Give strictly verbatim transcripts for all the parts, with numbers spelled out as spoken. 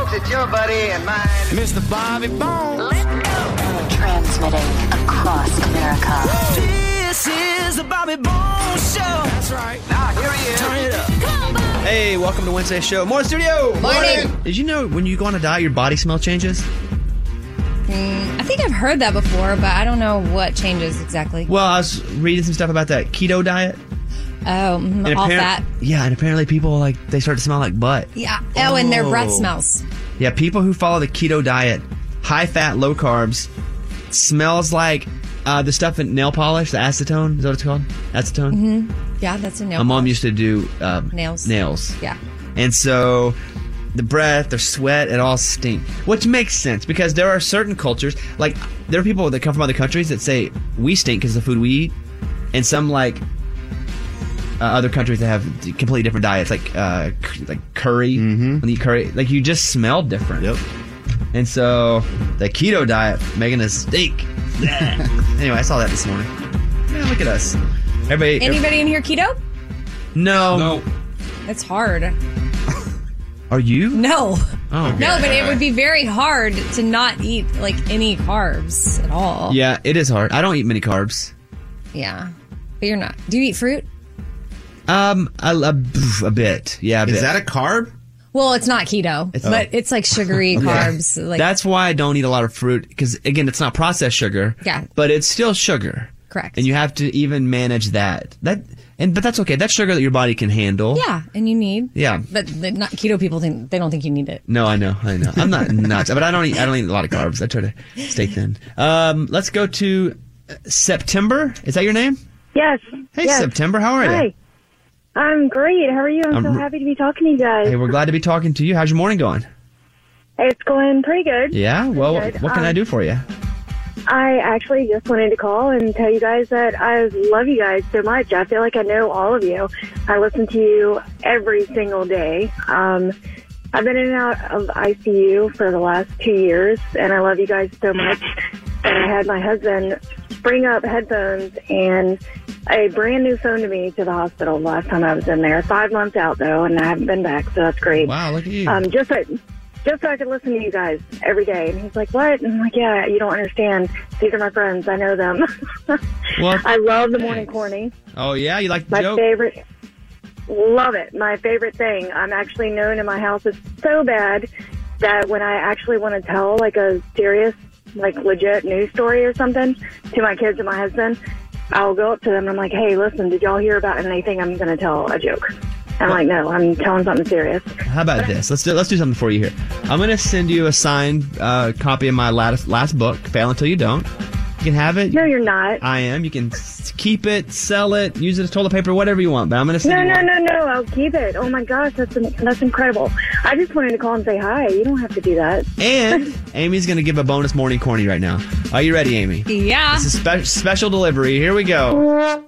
folks, it's your buddy and mine, Mister Bobby Bones. Let's go. Transmitting across America. This is the Bobby Bones Show. That's right. Now, here he is. Turn it up. Hey, welcome to Wednesday's show. Morning, studio. Morning. Did you know when you go on a diet, your body smell changes? Mm, I think I've heard that before, but I don't know what changes exactly. Well, I was reading some stuff about that keto diet. Oh, mm, And all appar- fat. Yeah, and apparently people, like, they start to smell like butt. Yeah. Oh, and their breath Oh. smells. Yeah, people who follow the keto diet, high fat, low carbs, smells like uh, the stuff in nail polish, the acetone. Is that what it's called? Acetone? Mm-hmm. Yeah, that's a nail My mom polish. used to do um, Nails. Nails. Yeah. And so the breath, their sweat, it all stink. Which makes sense because there are certain cultures, like there are people that come from other countries that say we stink because of the food we eat, and some like uh, other countries that have completely different diets, like uh, c- like curry. Mm-hmm. When you eat curry, like you just smell different. Yep. And so the keto diet making us stink. Anyway, I saw that this morning. Yeah, look at us. Everybody. Anybody in here keto? No. No. It's hard. Are you? No. Oh. No, but it would be very hard to not eat like any carbs at all. Yeah, it is hard. I don't eat many carbs. Yeah. But you're not. Do you eat fruit? Um, a, a, a bit. Yeah, a bit. Is that a carb? Well, it's not keto, It's- but it's like sugary carbs. Like That's why I don't eat a lot of fruit, because, again, it's not processed sugar. Yeah. But it's still sugar. correct. And you have to even manage that. That, and But that's okay. That's sugar that your body can handle. Yeah, and you need. Yeah. But the not keto people think they don't think you need it. No, I know, I know. I'm not nuts, but I don't eat. I don't eat a lot of carbs. I try to stay thin. Um, let's go to September. Is that your name? Yes. Hey, yes. September. How are you? Hi. I'm great. How are you? I'm, I'm so r- happy to be talking to you guys. Hey, we're glad to be talking to you. How's your morning going? It's going pretty good. Yeah. Well, Pretty good. what can I Um, do for you? I actually just wanted to call and tell you guys that I love you guys so much. I feel like I know all of you. I listen to you every single day. Um, I've been in and out of I C U for the last two years, and I love you guys so much. And I had my husband bring up headphones and a brand new phone to me to the hospital last time I was in there. Five months out, though, and I haven't been back, so that's great. Wow, look at you. Um, just so, just so I could listen to you guys every day. And he's like, what? And I'm like, yeah, you don't understand. These are my friends. I know them. Well, I love the morning corny. oh, yeah? You like the My joke? favorite. Love it. My favorite thing. I'm actually known in my house. It's so bad that when I actually want to tell like a serious, like legit news story or something to my kids and my husband, I'll go up to them and I'm like, hey, listen, did y'all hear about anything? I'm going to tell a joke. I'm like, no, I'm telling something serious. How about this? Let's do let's do something for you here. I'm going to send you a signed uh, copy of my last last book, Fail Until You Don't. You can have it. No, you're not. I am. You can s- keep it, sell it, use it as toilet paper, whatever you want. But I'm going to send No, you no, one. no, no. I'll keep it. Oh my gosh, that's that's incredible. I just wanted to call and say hi. You don't have to do that. And Amy's going to give a bonus morning corny right now. Are you ready, Amy? Yeah. This is spe- special delivery. Here we go.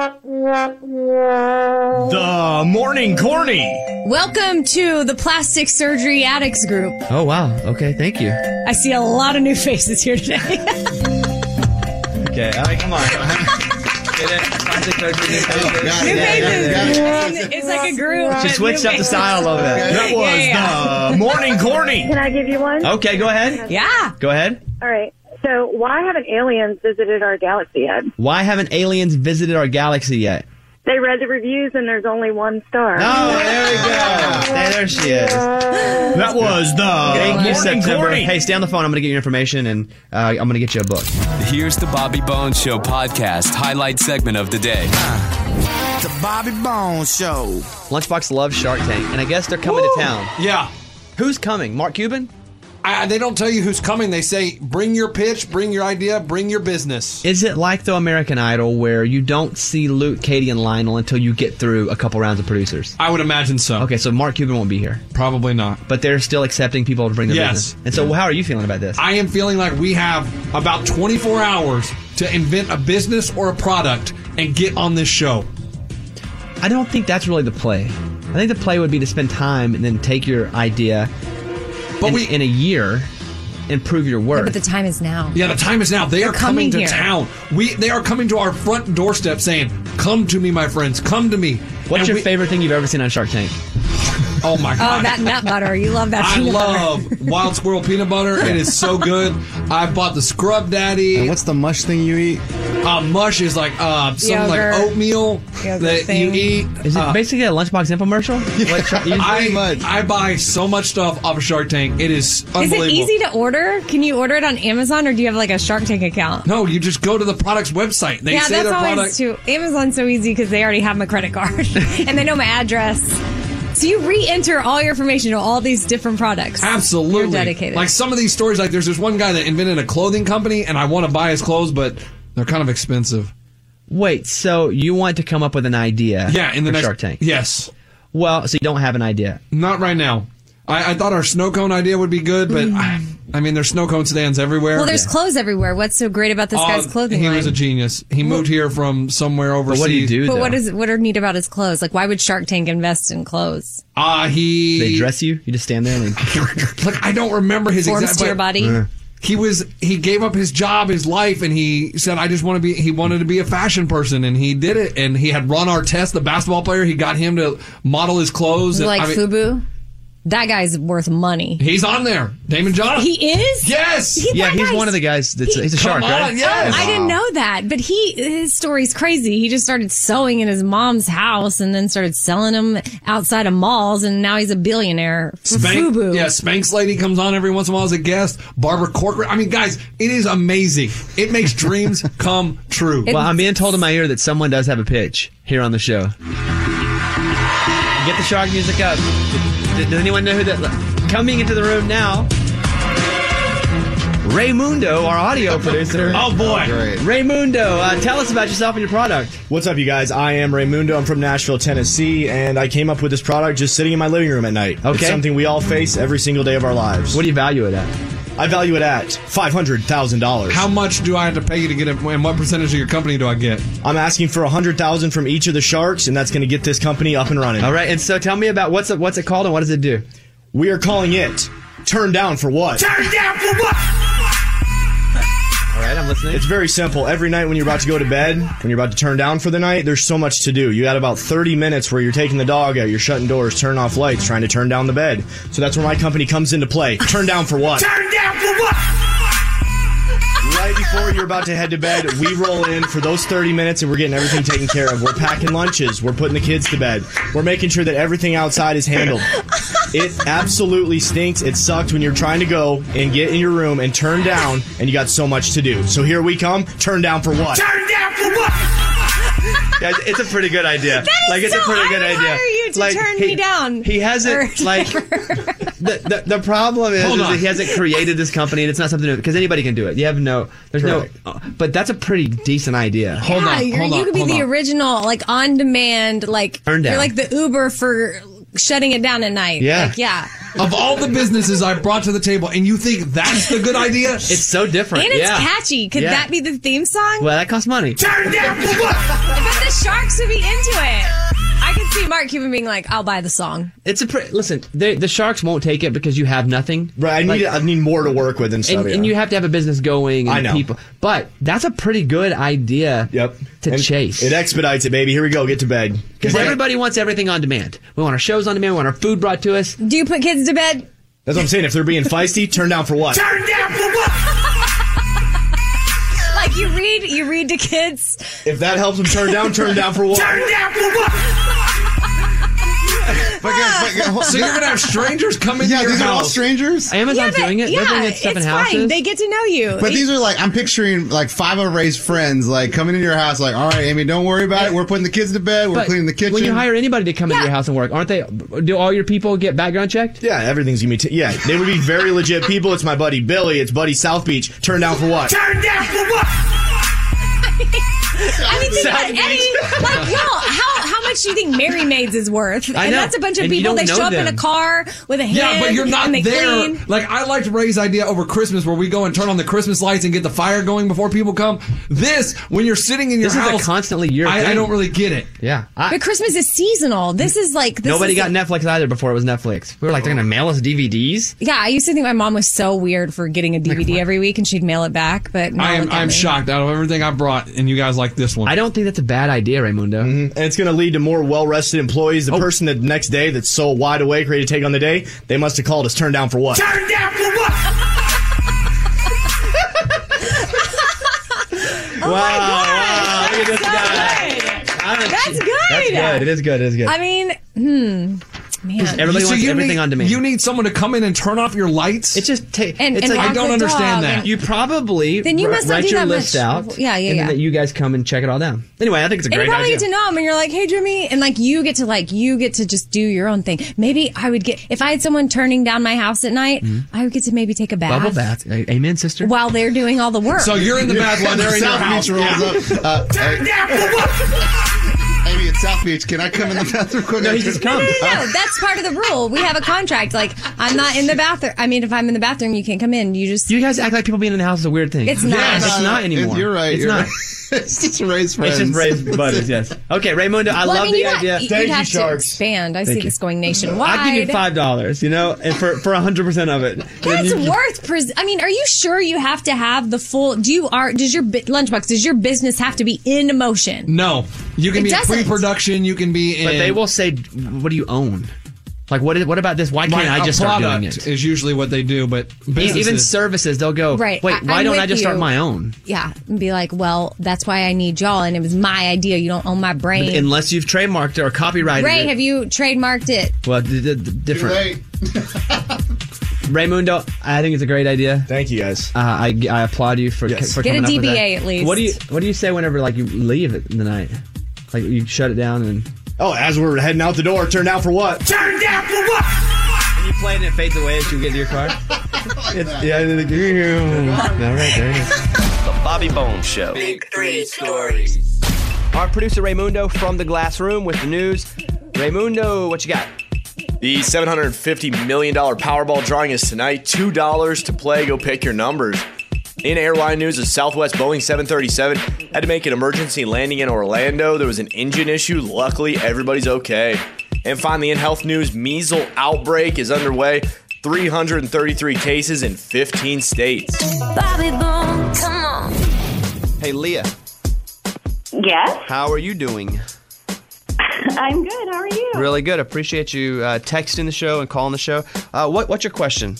The morning corny. Welcome to the Plastic Surgery Addicts Group. Oh, wow. Okay, thank you. I see a lot of new faces here today. Okay, all right, come on. Get it? Plastic surgery, new faces. got New it. faces. And it's like a group. She but switched new up the faces. style a little bit. That was Yeah, the morning corny. Can I give you one? Okay, go ahead. Yeah. Go ahead. All right. So why haven't aliens visited our galaxy yet? Why haven't aliens visited our galaxy yet? They read the reviews and there's only one star. Oh, there we go. There, there she is. That was the Thank you, morning September. corny. Hey, stay on the phone. I'm going to get your information, and uh, I'm going to get you a book. Here's the Bobby Bones Show podcast highlight segment of the day. The Bobby Bones Show. Lunchbox loves Shark Tank, and I guess they're coming to town. Yeah. Who's coming? Mark Cuban? I, they don't tell you who's coming. They say, bring your pitch, bring your idea, bring your business. Is it like the American Idol where you don't see Luke, Katie, and Lionel until you get through a couple rounds of producers? I would imagine so. Okay, so Mark Cuban won't be here. Probably not. But they're still accepting people to bring their Yes. business. And so how are you feeling about this? I am feeling like we have about twenty-four hours to invent a business or a product and get on this show. I don't think that's really the play. I think the play would be to spend time and then take your idea But in, we, in a year and prove your worth. But the time is now. yeah, the time is now. They They're are coming, coming to here. town. We, they are coming to our front doorstep saying, "Come to me, my friends. Come to me." What's And your we- favorite thing you've ever seen on Shark Tank? Oh my god! Oh, that nut butter. You love that I peanut love butter. Wild Squirrel peanut butter. It is so good. I bought the Scrub Daddy. And what's the mush thing you eat? Uh, mush is like uh, some like Yogurt. oatmeal Yogurt that thing. you eat. Is it Uh, basically a lunchbox infomercial? What Shark- you- I, much. I buy so much stuff off of Shark Tank. It is Is unbelievable. it easy to order? Can you order it on Amazon, or do you have like a Shark Tank account? No, you just go to the product's website. They yeah, say that's their always product. too. Amazon's so easy because they already have my credit card and they know my address. So you re-enter all your information to all these different products. Absolutely. You're dedicated. Like some of these stories, like there's this one guy that invented a clothing company, and I want to buy his clothes, but they're kind of expensive. Wait, so you want to come up with an idea? Yeah, in the for next Shark Tank. Yes. Well, so you don't have an idea. Not right now. I, I thought our snow cone idea would be good, but I, I mean, there's snow cone stands everywhere. Well, there's clothes everywhere. What's so great about this guy's Uh, clothing He line? was a genius. He moved here from somewhere overseas. But what do you do? But though? what is what are neat about his clothes? Like, why would Shark Tank invest in clothes? Uh, he. They dress you? You just stand there and Like, I don't remember his Forms exact. to your but body. He was. He gave up his job, his life, and he said, "I just want to be." He wanted to be a fashion person, and he did it. And he had Ron Artest, the basketball player. He got him to model his clothes. and, Like I mean, FUBU? That guy's worth money. He's on there. Damon John. He is? Yes. He- yeah, that he's guy's- one of the guys. That's he's a Come shark, on, right? yes. I didn't know that, but he his story's crazy. He just started sewing in his mom's house and then started selling them outside of malls, and now he's a billionaire. For Spank, FUBU. yeah, Spanx Lady comes on every once in a while as a guest. Barbara Corcoran. I mean, guys, it is amazing. It makes dreams come true. Well, I'm being told in my ear that someone does have a pitch here on the show. Get the shark music up. Does, does anyone know who that? Coming into the room now, Raymundo, our audio producer. Oh boy. Great. Raymundo, uh, tell us about yourself and your product. What's up, you guys? I am Raymundo. I'm from Nashville, Tennessee, and I came up with this product just sitting in my living room at night. Okay. It's something we all face every single day of our lives. What do you value it at? I value it at five hundred thousand dollars. How much do I have to pay you to get it, and what percentage of your company do I get? I'm asking for one hundred thousand dollars from each of the sharks, and that's going to get this company up and running. All right, and so tell me about what's it, what's it called and what does it do? We are calling it Turn Down for What? Turn down for what? All right, I'm listening. It's very simple. Every night when you're about to go to bed, when you're about to turn down for the night, there's so much to do. You got about thirty minutes where you're taking the dog out, you're shutting doors, turning off lights, trying to turn down the bed. So that's where my company comes into play. Turn down for what? Turn down for what? Right before you're about to head to bed, we roll in for those thirty minutes and we're getting everything taken care of. We're packing lunches. We're putting the kids to bed. We're making sure that everything outside is handled. It absolutely stinks. It sucks when you're trying to go and get in your room and turn down and you got so much to do. So here we come. Turn down for what? Turn down for what? Yeah, it's a pretty good idea. That is like it's so, a pretty good I would idea. hire you to like, turn he, me down. He hasn't Or- like the, the the problem is, Hold is on. that he hasn't created this company and it's not something new because anybody can do it. You have no there's Correct. no but that's a pretty decent idea. Hold yeah, on, you're, hold you on, could be hold the on. original, like on demand, like Turn down. you're like the Uber for shutting it down at night. Yeah. Like, yeah. Of all the businesses I brought to the table, and you think that's the good idea? It's so different. And it's yeah. catchy. Could Yeah. that be the theme song? Well, that costs money. Turn down for what? But the Sharks would be into it. I could see Mark Cuban being like, I'll buy the song. It's a pre- listen. They, the sharks won't take it because you have nothing. Right, I need Like- I need more to work with and stuff. And, yeah. and you have to have a business going. And I know. people, but that's a pretty good idea. Yep. To And chase. It expedites it, baby. Here we go. Get to bed. Because everybody wants everything on demand. We want our shows on demand. We want our food brought to us. Do you put kids to bed? That's what I'm saying. If they're being feisty, turn down for what? Turn down for what? Like you read, you read to kids. If that helps them turn down, turn down for what? Turn down for what? But, guys, but, guys, So you're gonna have strangers come into yeah, your these are all house. strangers. Amazon's but- doing it. Yeah, They're bringing stuff it's in fine. houses. They get to know you. But It- these are like, I'm picturing like five of Ray's friends like coming into your house like, all right, Amy, don't worry about it. We're putting the kids to bed. We're But cleaning the kitchen. When you hire anybody to come into Yeah. your house and work, aren't they? Do all your people get background checked? Yeah, everything's gonna be. T- yeah, they would be very legit people. It's my buddy Billy. It's buddy South Beach. Turn down for what? Turn down for what? I mean, think about South any, like, y'all, how, how much do you think Mary Maids is worth? I and know. that's a bunch of And you people. don't They know show up in them. a car with a hand. Yeah, but you're not and they there. Clean. Like, I liked Ray's idea over Christmas where we go and turn on the Christmas lights and get the fire going before people come. This, when you're sitting in your This is a house, constantly year I, I thing. don't really get it. Yeah. I, But Christmas is seasonal. This is like this nobody is got Netflix either before it was Netflix. We were like, they're going to mail us D V Ds? Yeah, I used to think my mom was so weird for getting a D V D every week and she'd mail it back. But now I am look at I'm me. shocked out of everything I brought, and you guys like this one. I don't think that's a bad idea, Raymundo. And it's gonna lead to more well-rested employees. Oh. The person the next day that's so wide awake, ready to take on the day, they must have called us turned down for what? Turn down for what? Oh wow, my God. wow. Look at this That's guy. good. That's good. That's good. It is good. It is good. I mean, hmm. Man. Everybody So wants you everything need, on demand. You need someone to come in and turn off your lights? It's just ta- And- it's and like walk I don't the understand dog that. and- you probably Then you r- must not write do your that list much. out. Yeah, yeah, and yeah. then you guys come and check it all down. Anyway, I think it's a And great you probably idea. get to know him, and you're like, "Hey, Jimmy," and like you get to like you get to just do your own thing. Maybe I would get if I had someone turning down my house at night, I would get to maybe take a bath, Bubble bath. A- Amen, sister. while they're doing all the work. So you're in the bath while they're in your South house. Beach rolls up. Uh, Turn hey, down for what? Amy, it's South Beach. Can I come in the bathroom quick? No, he just no, comes. no, no, no. That's part of the rule. We have a contract. Like, I'm not in the bathroom. I mean, if I'm in the bathroom, you can't come in. You just. You guys act like people being in the house is a weird thing. It's not. Yeah, It's no, not no, anymore. You're right. It's you're not. right. It's just raised friends. It's just raised buddies, yes. Okay, Raymundo, I Well, love I mean, the you idea. Got, you'd Thank you, have to Sharks. expand. I Thank see you. this going nationwide. I'll give you five dollars, you know, and for for a hundred percent of it. That's Then you- worth. Pres- I mean, are you sure you have to have the full? Do you are? Does your bi- lunchbox? Does your business have to be in motion? No. You can It be in doesn't. pre-production. You can be in... But they will say, "What do you own? Like, what? Is, what about this? Why can't My- I just a start doing product it?" is usually what they do, but E- businesses... Even services, they'll go, Right. Wait, I- why I'm don't I with just start you. my own? Yeah, and be like, well, that's why I need y'all, and it was my idea. You don't own my brain. Unless you've trademarked it or copyrighted Ray, it. have you trademarked it? Well, d- d- d- Too different. late. Raymundo, I think it's a great idea. Thank you, guys. Uh, I, I applaud you for, Yes. for Get a coming up with D B A that. at least. What do you What do you say whenever like you leave it in the night? Like you shut it down and Oh, as we're heading out the door, turn down for what? Turn down for what? and you play it and it fades away as you get to your car. It's, yeah, all right, there it is. The Bobby Bones Show. Big three stories. Our producer Raymundo from the Glass Room with the news. Raymundo, what you got? The seven hundred fifty million dollars Powerball drawing is tonight. two dollars to play. Go pick your numbers. In airline news, a Southwest Boeing seven thirty-seven had to make an emergency landing in Orlando. There was an engine issue. Luckily, everybody's okay. And finally, in health news, measles outbreak is underway. three hundred thirty-three cases in fifteen states. Bobby Bones, come on. Hey, Leah, Yes, how are you doing? I'm good. How are you? Really good. Appreciate you uh, texting the show and calling the show. Uh, what What's your question?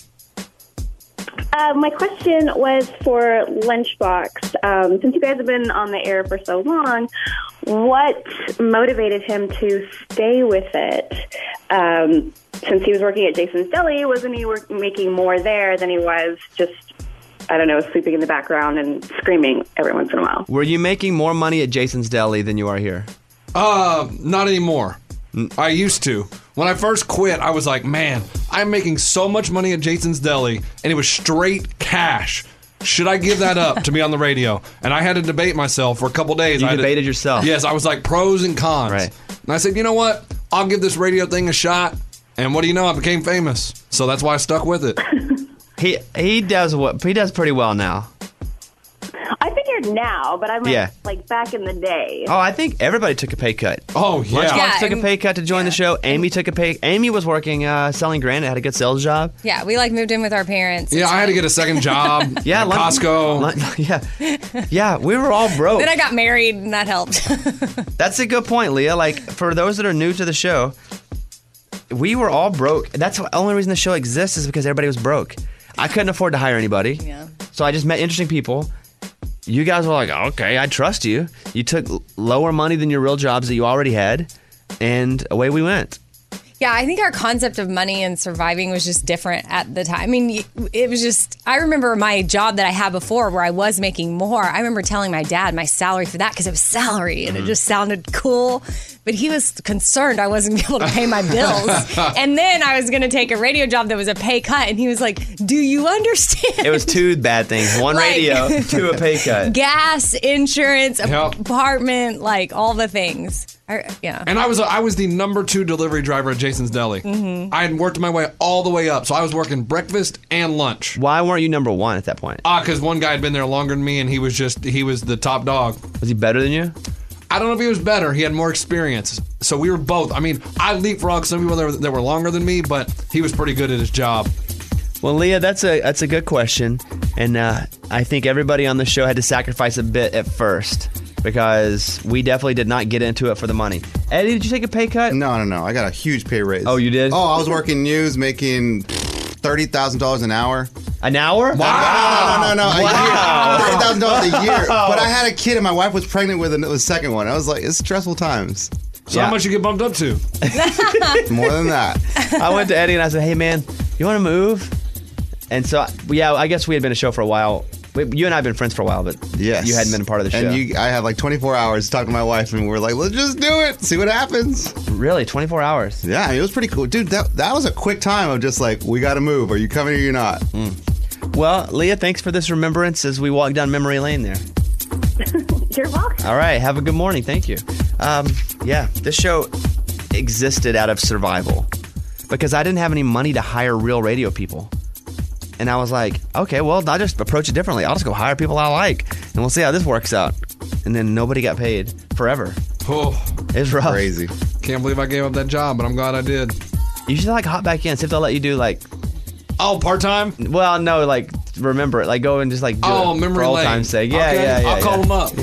Uh, my question was for Lunchbox. Um, since you guys have been on the air for so long, what motivated him to stay with it? Um, since he was working at Jason's Deli, wasn't he work- making more there than he was just, I don't know, sleeping in the background and screaming every once in a while? Were you making more money at Jason's Deli than you are here? Uh, not anymore. I used to. When I first quit, I was like, man, I'm making so much money at Jason's Deli, and it was straight cash. Should I give that up to be on the radio? And I had to debate myself for a couple days. You I had to- debated yourself. Yes, I was like pros and cons. Right. And I said, you know what? I'll give this radio thing a shot. And what do you know? I became famous. So that's why I stuck with it. He he does what he does pretty well now. I figured now, but I meant Yeah. like back in the day. Oh, I think everybody took a pay cut. Oh, yeah. Lunchbox Yeah, took a and- pay cut to join the show. Amy took a pay. Amy was working uh, selling granite, had a good sales job. Yeah, we like moved in with our parents. Yeah, I had to get a second job Yeah, at lun- Costco. lun- yeah, yeah. We were all broke. Then I got married, and that helped. That's a good point, Leah. Like for those that are new to the show, we were all broke. That's the only reason the show exists is because everybody was broke. I couldn't afford to hire anybody. Yeah. So I just met interesting people. You guys were like, okay, I trust you. You took l- lower money than your real jobs that you already had, and away we went. Yeah, I think our concept of money and surviving was just different at the time. I mean, it was just, I remember my job that I had before where I was making more. I remember telling my dad my salary for that because it was salary and it just sounded cool. But he was concerned I wasn't going to be able to pay my bills. And then I was going to take a radio job that was a pay cut. And he was like, do you understand? It was two bad things. One Like- radio, two a pay cut. Gas, insurance, Yep. apartment, like all the things. I, yeah. And I was I was the number two delivery driver at Jason's Deli. Mm-hmm. I had worked my way all the way up, so I was working breakfast and lunch. Why weren't you number one at that point? Ah, because one guy had been there longer than me, and he was just he was the top dog. Was he better than you? I don't know if he was better. He had more experience, so we were both. I mean, I leapfrogged some people that were, that were longer than me, but he was pretty good at his job. Well, Leah, that's a that's a good question, and uh, I think everybody on the show had to sacrifice a bit at first. because we definitely did not get into it for the money. Eddie, did you take a pay cut? No, no, no. I got a huge pay raise. Oh, you did? Oh, I was working news, making thirty thousand dollars an hour. An hour? Wow. No, no, no, no. no. Wow. A year. thirty thousand dollars a year. But I had a kid and my wife was pregnant with the second one. I was like, it's stressful times. So yeah. How much you get bumped up to? More than that. I went to Eddie and I said, hey, man, you want to move? And so, yeah, I guess we had been a show for a while. You and I have been friends for a while, but yes. you hadn't been a part of the show. And you, I had like twenty-four hours to talk to my wife, and we were like, let's just do it, see what happens. Really? twenty-four hours? Yeah, I mean, it was pretty cool. Dude, that, that was a quick time of just like, we got to move. Are you coming or you're not? Mm. Well, Leah, thanks for this remembrance as we walk down memory lane there. You're welcome. All right, have a good morning. Thank you. Um, yeah, this show existed out of survival because I didn't have any money to hire real radio people. And I was like, okay, well, I'll just approach it differently. I'll just go hire people I like, and we'll see how this works out. And then nobody got paid forever. Oh, it's rough. Crazy. Can't believe I gave up that job, but I'm glad I did. You should like hop back in, see if they'll let you do like... Oh, part-time? Well, no, like, remember it. Like, go and just like do oh, it memory for old lane. time's sake. Yeah, okay. yeah, yeah. I'll yeah. call them up.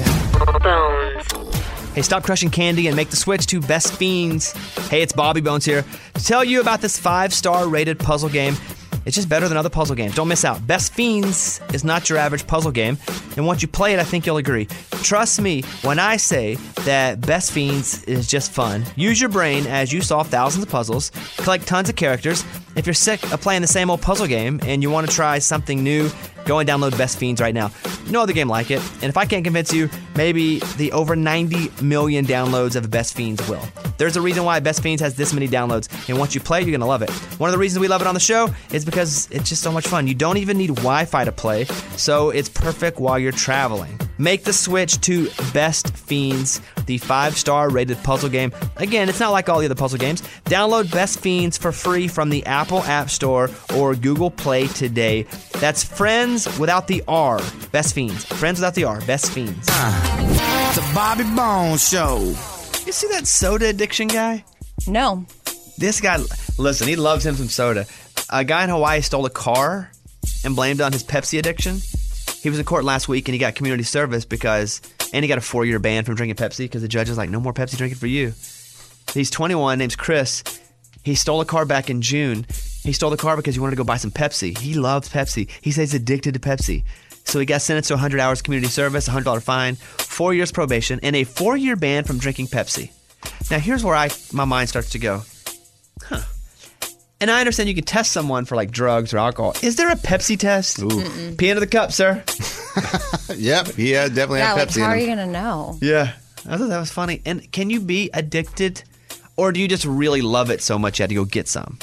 Yeah. Hey, stop crushing candy and make the switch to Best Fiends. Hey, it's Bobby Bones here to tell you about this five-star rated puzzle game. It's just better than other puzzle games. Don't miss out. Best Fiends is not your average puzzle game. And once you play it, I think you'll agree. Trust me when I say that Best Fiends is just fun. Use your brain as you solve thousands of puzzles, collect tons of characters. If you're sick of playing the same old puzzle game and you want to try something new, go and download Best Fiends right now. No other game like it. And if I can't convince you, maybe the over ninety million downloads of Best Fiends will. There's a reason why Best Fiends has this many downloads. And once you play, you're going to love it. One of the reasons we love it on the show is because it's just so much fun. You don't even need Wi-Fi to play, so it's perfect while you're traveling. Make the switch to Best Fiends, the five-star rated puzzle game. Again, it's not like all the other puzzle games. Download Best Fiends for free from the Apple App Store or Google Play today. That's Friends without the R. Best Fiends. Friends without the R. Best Fiends. Uh, the Bobby Bones Show. You see that soda addiction guy? No. This guy, listen, he loves him some soda. A guy in Hawaii stole a car and blamed it on his Pepsi addiction. He was in court last week and he got community service because, and he got a four-year ban from drinking Pepsi because the judge was like, no more Pepsi drinking for you. He's twenty-one, name's Chris. He stole a car back in June. He stole the car because he wanted to go buy some Pepsi. He loves Pepsi. He says he's addicted to Pepsi. So he got sentenced to one hundred hours community service, a one hundred dollars fine, four years probation, and a four-year ban from drinking Pepsi. Now here's where I my mind starts to go. Huh. And I understand you can test someone for like drugs or alcohol. Is there a Pepsi test? Ooh. Pee into the cup, sir. Yep, he uh, definitely yeah, had like, Pepsi how in are him. you going to know? Yeah. I thought that was funny. And can you be addicted, or do you just really love it so much you had to go get some?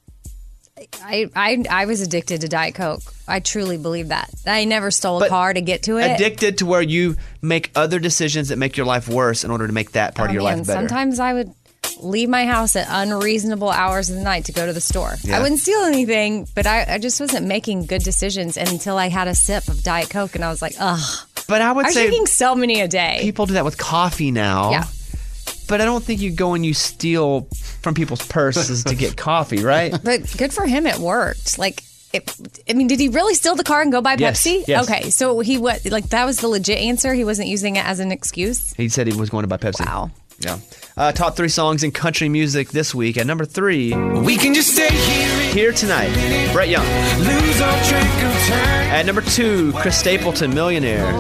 I, I I was addicted to Diet Coke. I truly believe that. I never stole a But car to get to it. Addicted to where you make other decisions that make your life worse in order to make that part oh, of your man, life better. Sometimes I would leave my house at unreasonable hours of the night to go to the store. Yeah. I wouldn't steal anything, but I, I just wasn't making good decisions until I had a sip of Diet Coke, and I was like, ugh. But I would I'm say drinking so many a day. People do that with coffee now. Yeah. But I don't think you go and you steal from people's purses to get coffee, right? But good for him, it worked. Like, it, I mean, did he really steal the car and go buy Yes, Pepsi? yes. Okay, so he what? Like that was the legit answer. He wasn't using it as an excuse. He said he was going to buy Pepsi. Wow. Yeah. Uh, top three songs in country music this week. At number three, We can just stay here. Here Tonight, Brett Young. Lose our track of time. At number two, Chris Stapleton, Millionaire.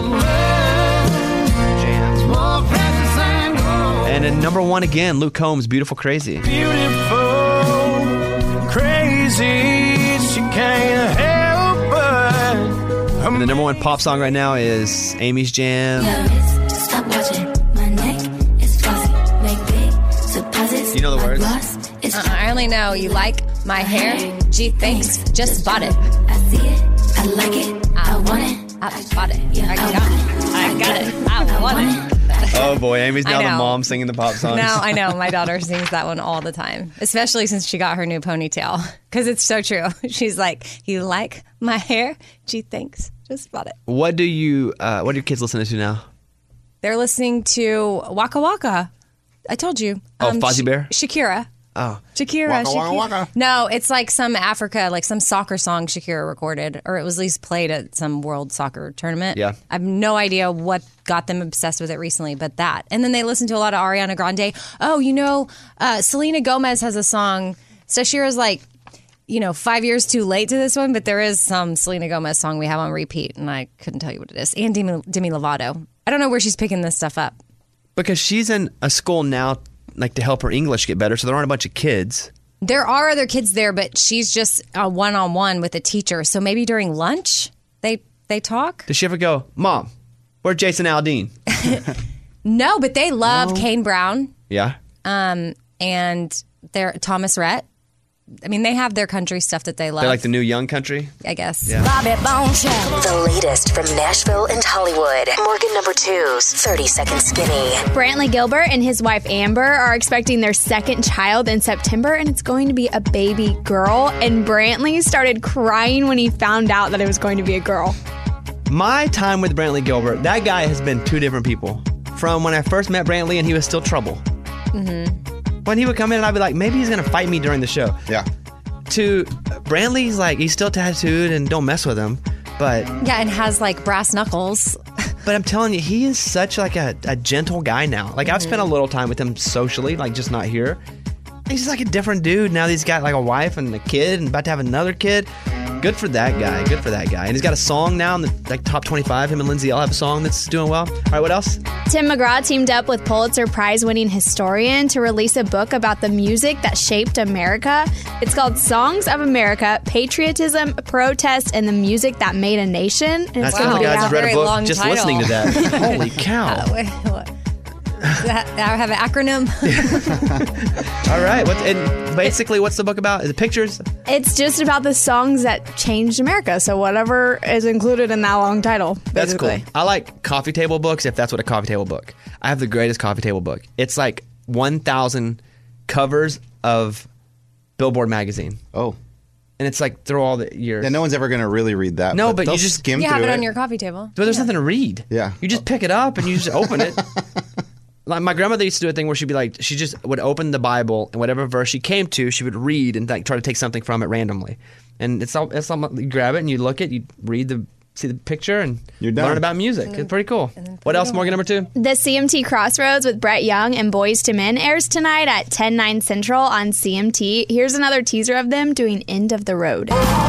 More precious and gold. And at number one again, Luke Combs, Beautiful Crazy. Beautiful, crazy, she can't help but. And the number one pop song right now is Amy's Jam. Stop watching. My neck is glossy. Make big deposits. You know the words? Uh-uh, I only know you like my hair. Gee, thanks. Just bought it. I see it. I like it. I want it. I bought it. I got it. I got it. I want it. Oh boy, Amy's now I the know. mom singing the pop songs. No, I know. My daughter sings that one all the time, especially since she got her new ponytail. Because it's so true. She's like, you like my hair? Gee, thanks. Just bought it. What do you, uh, what are your kids listening to now? They're listening to Waka Waka. I told you. Oh, Fozzie Bear? Sh- Shakira. Oh. Shakira, Waka, Shakira. waka, waka. No, it's like some Africa, like some soccer song Shakira recorded, or it was at least played at some world soccer tournament. Yeah. I have no idea what got them obsessed with it recently, but that. And then they listened to a lot of Ariana Grande. Oh, you know, uh, Selena Gomez has a song. Shakira's like, you know, five years too late to this one, but there is some Selena Gomez song we have on repeat, and I couldn't tell you what it is. And Demi, Demi Lovato. I don't know where she's picking this stuff up. Because she's in a school now, like to help her English get better, so there aren't a bunch of kids. There are other kids there, but she's just a one-on-one with a teacher. So maybe during lunch they they talk. Does she ever go, Mom, where's Jason Aldean? No, but they love No. Kane Brown Yeah. um, and they're Thomas Rhett. I mean, they have their country stuff that they love. They're like the new young country. I guess. Yeah. Bobby Bone Show. The latest from Nashville and Hollywood. Morgan number two's thirty second Skinny. Brantley Gilbert and his wife Amber are expecting their second child in September, and it's going to be a baby girl. And Brantley started crying when he found out that it was going to be a girl. My time with Brantley Gilbert, that guy has been two different people. From when I first met Brantley and he was still trouble. Mm-hmm. When he would come in and I'd be like, maybe he's going to fight me during the show. Yeah. To Brantley's like, he's still tattooed and don't mess with him. But Yeah, and has like brass knuckles. but I'm telling you, he is such like a, a gentle guy now. Like I've spent a little time with him socially, like just not here. He's just like a different dude. Now that he's got like a wife and a kid and about to have another kid. Good for that guy. Good for that guy. And he's got a song now in the like top twenty-five. Him and Lindsay all have a song that's doing well. All right, what else? Tim McGraw teamed up with Pulitzer Prize-winning historian to release a book about the music that shaped America. It's called Songs of America, Patriotism, Protest, and the Music That Made a Nation. And That it's sounds gonna like I be just out- read a Very book long just title. listening to that. Holy cow. Uh, wait, what? Does that I have an acronym? All right. What's, and basically, what's the book about? Is it pictures? It's just about the songs that changed America. So whatever is included in that long title, That's basically. cool. I like coffee table books if that's what a coffee table book. I have the greatest coffee table book. It's like one thousand covers of Billboard magazine. Oh. And it's like through all the years. Yeah, no one's ever going to really read that. No, but they'll you just skim You through have it it. on your coffee table. But there's nothing to read. Yeah. You just pick it up and you just open it. Like my grandmother used to do a thing where she'd be like, she just would open the Bible and whatever verse she came to, she would read and like try to take something from it randomly. And it's all, it's all you grab it and you look it, you read the, see the picture and You're done. learn about music. It's pretty cool. What else, Morgan, number two? The C M T Crossroads with Brett Young and Boys to Men airs tonight at ten, nine Central on C M T. Here's another teaser of them doing End of the Road.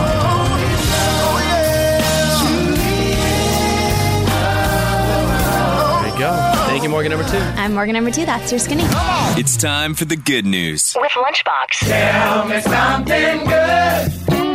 There you go. Thank you, Morgan, number two. I'm Morgan number two. That's your Skinny. It's time for the good news. With Lunchbox. Tell me something good.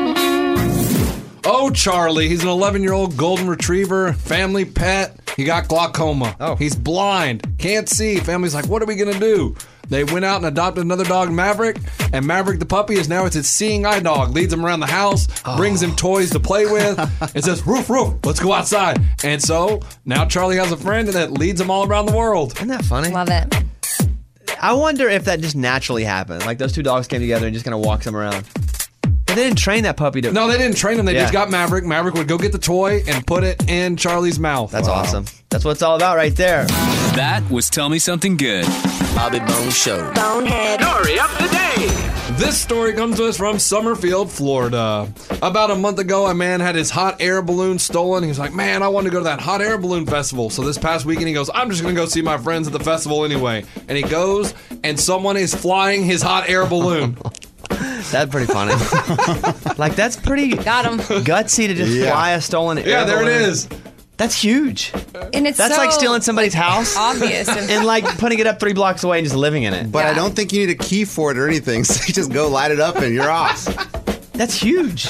Oh, Charlie, he's an eleven-year-old golden retriever, family pet. He got glaucoma. Oh. He's blind, can't see. Family's like, what are we going to do? They went out and adopted another dog, Maverick, and Maverick the puppy is now it's his seeing eye dog. Leads him around the house, brings him toys to play with, and says, roof, roof, let's go outside. And so now Charlie has a friend that leads him all around the world. Isn't that funny? Love it. I wonder if that just naturally happened. Like those two dogs came together and just kind of walks them around. But they didn't train that puppy to. No, they didn't train him. They Yeah. just got Maverick. Maverick would go get the toy and put it in Charlie's mouth. That's awesome. That's what it's all about right there. That was Tell Me Something Good. Bobby Bone Show. Bonehead. Story of the day. This story comes to us from Summerfield, Florida. About a month ago, a man had his hot air balloon stolen. He was like, man, I want to go to that hot air balloon festival. So this past weekend, he goes, I'm just going to go see my friends at the festival anyway. And he goes, and someone is flying his hot air balloon. That's pretty funny. Like, that's pretty Got him. gutsy to just Yeah. fly a stolen Yeah, air there it balloon. is. That's huge. And it's That's so, like stealing somebody's house obvious. And, and like putting it up three blocks away and just living in it. But I Yeah. don't think you need a key for it or anything. So you just go light it up and you're off. That's huge.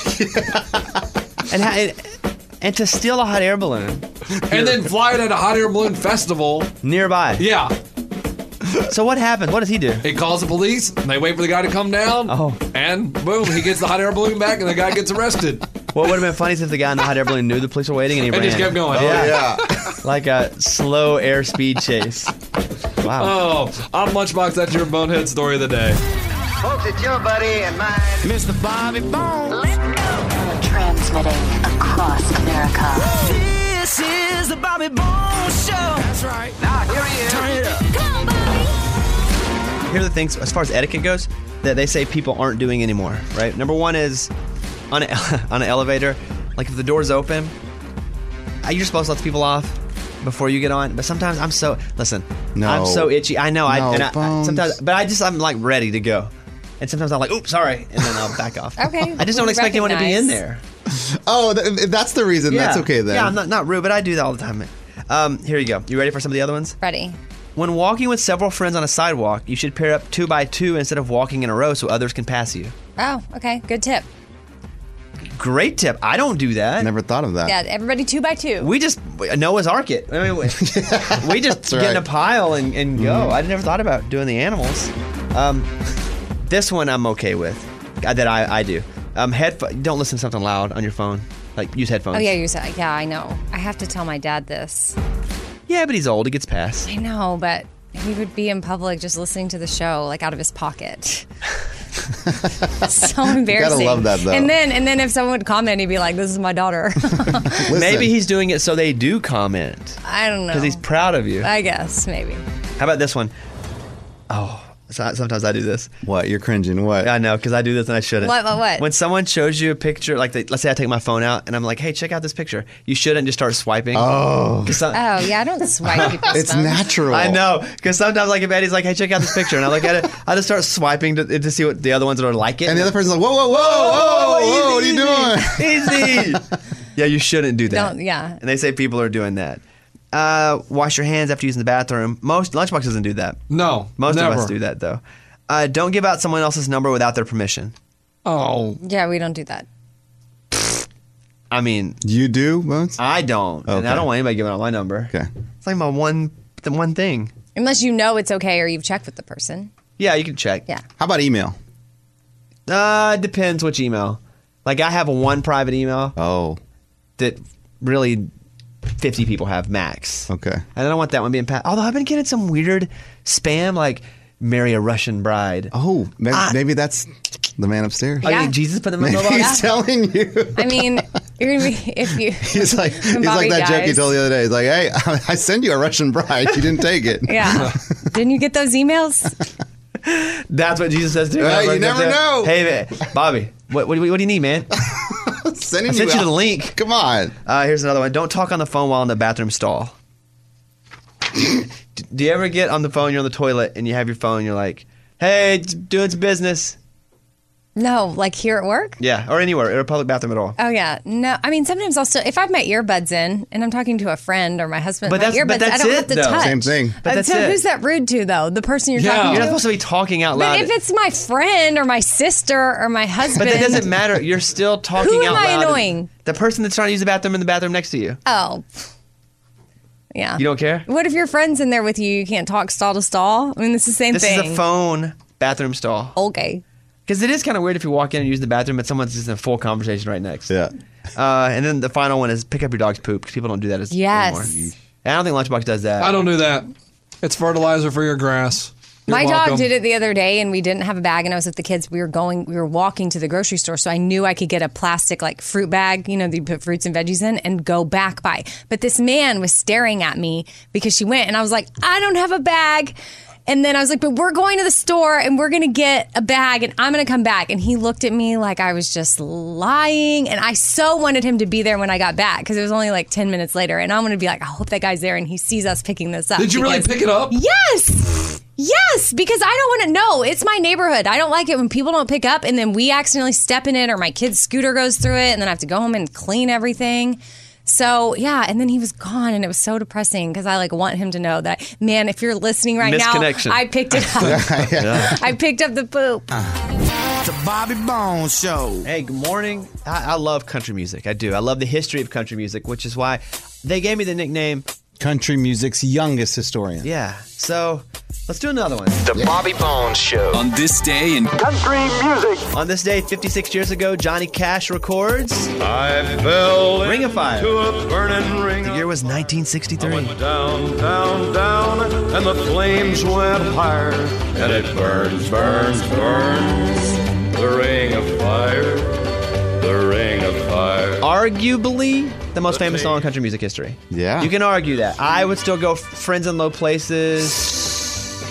and, ha- and and to steal a hot air balloon And then fly it at a hot air balloon festival. nearby. Yeah. So what happened? What does he do? He calls the police. And they wait for the guy to come down. Oh. And boom, he gets the hot air balloon back and the guy gets arrested. What would have been funny is if the guy in the hot air balloon knew the police were waiting and he And ran. just kept going. Oh, yeah. Like a slow airspeed chase. Wow. Oh, I'm Lunchbox. That's your bonehead story of the day. Folks, it's your buddy and mine. Mister Bobby Bone. Let's go. Transmitting across America. This is the Bobby Bones Show. That's right. Now here he is. Turn it up. Come on, Bobby. Here are the things, as far as etiquette goes, the that they say people aren't doing anymore, right? Number one is on, a, on an elevator, like if the door's open, you're supposed to let the people off before you get on. But sometimes I'm so, listen, No. I'm so itchy. I know. I, No, and I, I Bones. sometimes, but I just, I'm like ready to go. And sometimes I'm like, oops, sorry. And then I'll back off. Okay. I just don't we expect anyone to be in recognize. there. Oh, th- if that's the reason. That's okay then. Yeah, I'm not, not rude, but I do that all the time. Um, here you go. You ready for some of the other ones? Ready. When walking with several friends on a sidewalk, you should pair up two by two instead of walking in a row so others can pass you. Oh, okay. Good tip. Great tip. I don't do that. Never thought of that. Yeah, everybody two by two. We just Noah's Ark it. I mean, we, we just That's get in right. a pile and, and go. Mhm. I never thought about doing the animals. Um, this one I'm okay with. uh, That I, I do. Um, headph- don't listen to something loud on your phone. Like use headphones. Oh, yeah, you said, yeah, I know. I have to tell my dad this. Yeah, but he's old. He gets past. I know, but he would be in public just listening to the show, like out of his pocket. So embarrassing. love that, though. And then, and then if someone would comment, he'd be like, "This is my daughter." Maybe he's doing it so they do comment. I don't know. Because he's proud of you. I guess maybe. How about this one? Oh, so- sometimes I do this. What? You're cringing. What? I know, because I do this and I shouldn't. What, what, what? When someone shows you a picture, like they, let's say I take my phone out and I'm like, hey, check out this picture. You shouldn't just start swiping. Oh. 'Cause some- Oh yeah, I don't swipe people's It's phones. natural. I know, because sometimes like if Eddie's like, hey, check out this picture, and I look at it, I just start swiping to, to see what the other ones that are like it. And the other person's like, whoa, whoa, whoa, whoa, whoa, what are you doing? Easy. Yeah, you shouldn't do that. Don't. Yeah. And they say people are doing that. Uh, wash your hands after using the bathroom. Most Lunchbox doesn't do that. No, Most never. of us do that though. Uh, don't give out someone else's number without their permission. Oh. Yeah, we don't do that. I mean, You do, Bones? I don't, and Okay. I don't want anybody giving out my number. Okay. It's like my one, the one thing. Unless you know it's okay or you've checked with the person. Yeah, you can check. Yeah. How about email? Uh, it depends which email. Like I have one private email Oh, that really fifty people have max. okay. And I don't want that one being passed. Although I've been getting some weird spam like marry a Russian bride. Oh, maybe, Ah. maybe that's the man upstairs. Oh, you Yeah. think Jesus put them in Maybe the he's telling you. I mean, you're gonna be if you. He's like, he's when like Bobby that joke he dies. told the other day. He's like, hey, I send you a Russian bride. You didn't take it. Yeah. Didn't you get those emails? That's what Jesus says to me. Hey, I you looked up never there. know. Hey, man, Bobby, what, what, what do you need, man? Sending I sent you out- the link. Come on. Uh, here's another one. Don't talk on the phone while in the bathroom stall. D- Do you ever get on the phone, you're on the toilet, and you have your phone, you're like, hey, it's doing some business? No, like here at work. Yeah, or anywhere, in a public bathroom at all. Oh yeah, no. I mean, sometimes I'll still if I have my earbuds in and I'm talking to a friend or my husband. But my that's- earbuds, but that's I don't it, have to though. touch. Same thing. But Uh, that's so it. who's that rude to though? The person you're Yeah. talking You're to. not supposed to be talking out loud. But if it's my friend or my sister or my husband, But that doesn't matter. You're still talking Who out am I loud. annoying? The person that's trying to use the bathroom in the bathroom next to you. Oh, yeah. You don't care? What if your friend's in there with you? You can't talk stall to stall. I mean, it's the same This thing. is a phone bathroom stall. Okay. Because it is kind of weird if you walk in and use the bathroom, but someone's just in a full conversation right next. Yeah. Uh, and then the final one is pick up your dog's poop because people don't do that as Yes. anymore. And I don't think Lunchbox does that. I don't do that. It's fertilizer for your grass. You're My welcome. dog did it the other day, and we didn't have a bag, and I was with the kids. We were going, we were walking to the grocery store, so I knew I could get a plastic like fruit bag, you know, that you put fruits and veggies in, and go back by. But this man was staring at me because she went, and I was like, I don't have a bag. And then I was like, but we're going to the store and we're going to get a bag and I'm going to come back. And he looked at me like I was just lying. And I so wanted him to be there when I got back because it was only like ten minutes later. And I'm going to be like, I hope that guy's there and he sees us picking this up. Did you really because- pick it up? Yes. Yes, because I don't want to know. It's my neighborhood. I don't like it when people don't pick up and then we accidentally step in it or my kid's scooter goes through it and then I have to go home and clean everything. So, yeah, and then he was gone and it was so depressing because I like want him to know that, man, if you're listening right now, Misconnection. I picked it up. I picked up the poop. The Bobby Bones Show. Hey, good morning. I, I love country music. I do. I love the history of country music, which is why they gave me the nickname Country music's youngest historian. Yeah. So let's do another one. The Bobby Bones Show. On this day in country music. On this day, fifty-six years ago, Johnny Cash records I fell Ring of Fire. into a burning ring. The year was nineteen sixty-three. I went down, down, down, and the flames went higher. And it burns, burns, burns. The ring of fire. The ring of fire. Arguably the most famous song in country music history. Yeah. You can argue that. I would still go Friends in Low Places.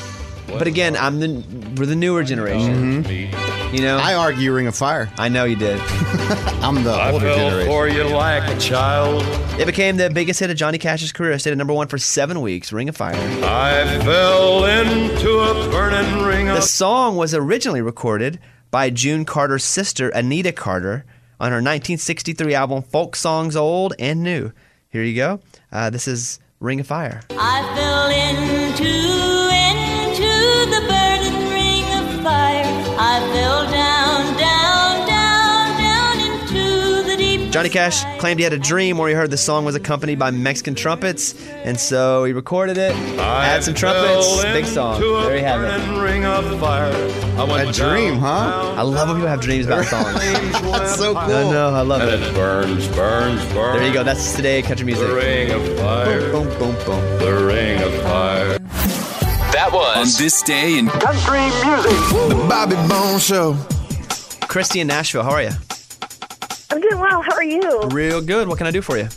But again, I'm the we're the newer generation. Mm-hmm. You know, I argue Ring of Fire. I know you did. I'm the I older fell generation. for you like a child. It became the biggest hit of Johnny Cash's career. It stayed at number one for seven weeks. Ring of Fire. I fell into a burning ring The of song was originally recorded by June Carter's sister, Anita Carter, on her nineteen sixty-three album Folk Songs Old and New. Here you go. Uh, this is Ring of Fire. I fell into, into the burning ring of fire. I fell down, down, down, down into the deep. Johnny Cash claimed he had a dream where he heard the song was accompanied by Mexican trumpets, and so he recorded it, add some trumpets, big song. There you have it. ring of fire. I went A dream, huh? I love when people have dreams about songs. That's so cool. I know, I love And it. it burns, burns, burns. There you go. That's today country music. The ring of fire. Boom, boom, boom, boom. The ring of fire. That was On This Day in Country music. The Bobby Bone Show. Christy in Nashville, how are you? I'm doing well. How are you? Real good. What can I do for you?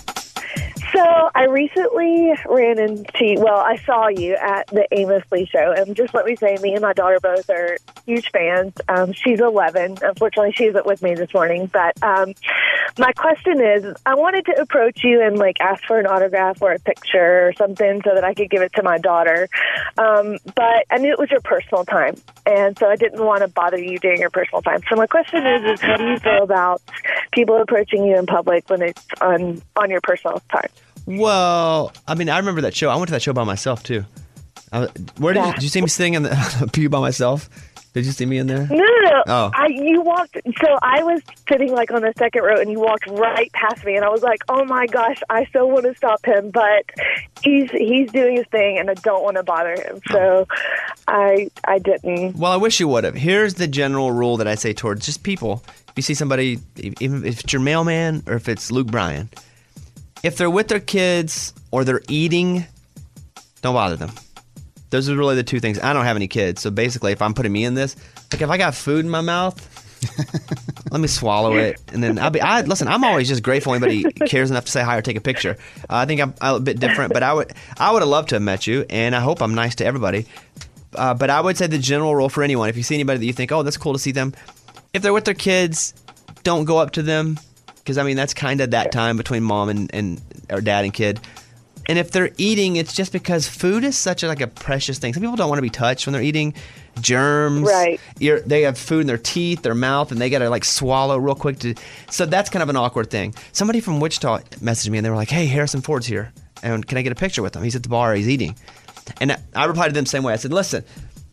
So I recently ran into, well, I saw you at the Amos Lee show, and just let me say, me and my daughter both are huge fans. Um, she's eleven. Unfortunately, she isn't with me this morning, but um, my question is, I wanted to approach you and like ask for an autograph or a picture or something so that I could give it to my daughter. Um, but I knew it was your personal time, and so I didn't want to bother you during your personal time. So my question is, is how do you feel about people approaching you in public when it's on, on your personal time? Well, I mean, I remember that show. I went to that show by myself, too. I, where did, Yeah. you, did you see me sitting in the pew by myself? Did you see me in there? No, no, no. Oh. I, you walked, so I was sitting like on the second row and you walked right past me and I was like, oh my gosh, I so want to stop him, but he's he's doing his thing and I don't want to bother him. So I I didn't. Well, I wish you would have. Here's the general rule that I say towards just people. If you see somebody, even if it's your mailman or if it's Luke Bryan, if they're with their kids or they're eating, don't bother them. Those are really the two things. I don't have any kids, so basically if I'm putting me in this, like if I got food in my mouth, let me swallow it, and then I'll be. I listen. I'm always just grateful anybody cares enough to say hi or take a picture. Uh, I think I'm, I'm a bit different, but I would I would have loved to have met you, and I hope I'm nice to everybody. Uh, but I would say the general rule for anyone: if you see anybody that you think, oh, that's cool to see them, if they're with their kids, don't go up to them, because I mean that's kind of that time between mom and, and or dad and kid. And if they're eating, it's just because food is such a, like a precious thing. Some people don't want to be touched when they're eating. Germs. Right. You're, they have food in their teeth, their mouth, and they got to like swallow real quick. To, so that's kind of an awkward thing. Somebody from Wichita messaged me and they were like, hey, Harrison Ford's here. And can I get a picture with him? He's at the bar. He's eating. And I replied to them the same way. I said, listen,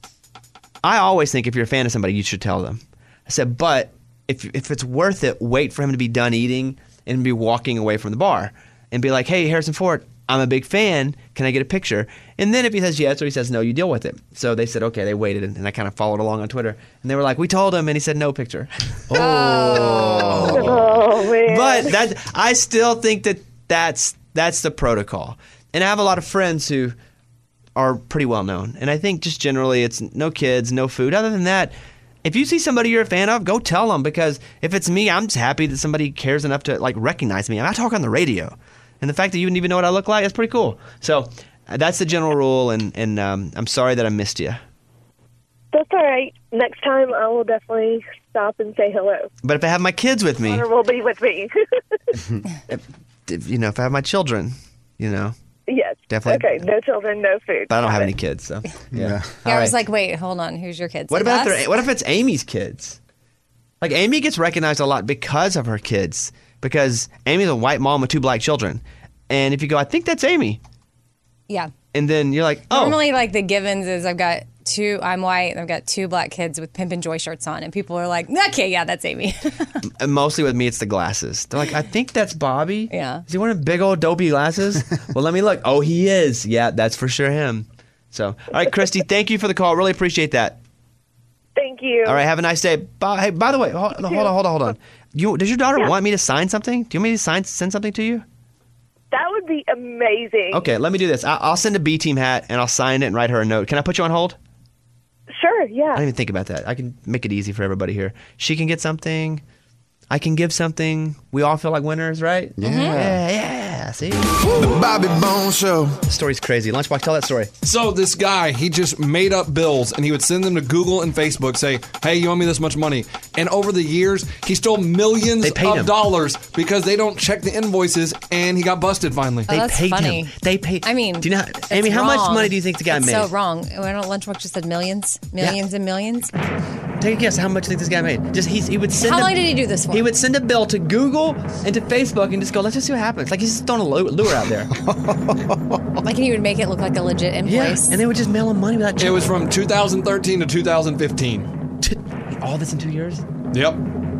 I always think if you're a fan of somebody, you should tell them. I said, but if if it's worth it, wait for him to be done eating and be walking away from the bar and be like, hey, Harrison Ford, I'm a big fan. Can I get a picture? And then if he says yes or he says no, you deal with it. So they said, okay, they waited. And I kind of followed along on Twitter. And they were like, we told him. And he said no picture. Oh, oh man. But that, I still think that that's, that's the protocol. And I have a lot of friends who are pretty well known. And I think just generally it's no kids, no food. Other than that, if you see somebody you're a fan of, go tell them. Because if it's me, I'm just happy that somebody cares enough to like recognize me. I talk on the radio. And the fact that you didn't even know what I look like, that's pretty cool. So uh, that's the general rule, and, and um, I'm sorry that I missed you. That's all right. Next time I will definitely stop and say hello. But if I have my kids with me, Or will be with me. if, if, you know, if I have my children, you know, Yes. Definitely. Okay, no children, no food. but I don't Got have it. any kids, so yeah. Yeah, All I was right. like, wait, hold on. Who's your kids? What Like about if us? they're, what if it's Amy's kids? Like Amy gets recognized a lot because of her kids, because Amy's a white mom with two black children, and if you go, I think that's Amy, Yeah. and then you're like, oh, Normally, like the givens is I've got two, I'm white, and I've got two black kids with Pimp and Joy shirts on, and people are like, okay, yeah, that's Amy. and mostly with me, it's the glasses. They're like, I think that's Bobby. Yeah. Is he wearing big old dopey glasses? Well, let me look. Oh, he is. Yeah, that's for sure him. So, all right, Christy, thank you for the call. Really appreciate that. Thank you. All right, have a nice day. Bye. Hey, by the way, hold, hold on, hold on, hold on. You, does your daughter Yeah. want me to sign something? Do you want me to sign, send something to you? That would be amazing. Okay, let me do this. I, I'll send a B team hat and I'll sign it and write her a note. Can I put you on hold? Sure, yeah. I didn't even think about that. I can make it easy for everybody here. She can get something. I can give something. We all feel like winners, right? Yeah. Yeah, yeah. Sassy. The Bobby Bones Show. The story's crazy. Lunchbox, tell that story. So this guy, he just made up bills and he would send them to Google and Facebook, say, hey, you owe me this much money. And over the years, he stole millions of him. dollars because they don't check the invoices, and he got busted finally. Oh, They that's paid funny. him. They paid. I mean, do you know, it's Amy, how much wrong. money do you think the guy it's made? so wrong. Why don't Lunchbox just said millions, millions and millions? Take a guess. How much do you think this guy made? Just he's, he would send. How a- long did he do this for? He would send a bill to Google and to Facebook and just go, let's just see what happens. Like he's just throwing a lu- lure out there. Like he would make it look like a legit invoice. And they would just mail him money without checking. It was from two thousand thirteen to two thousand fifteen. All this in two years? Yep.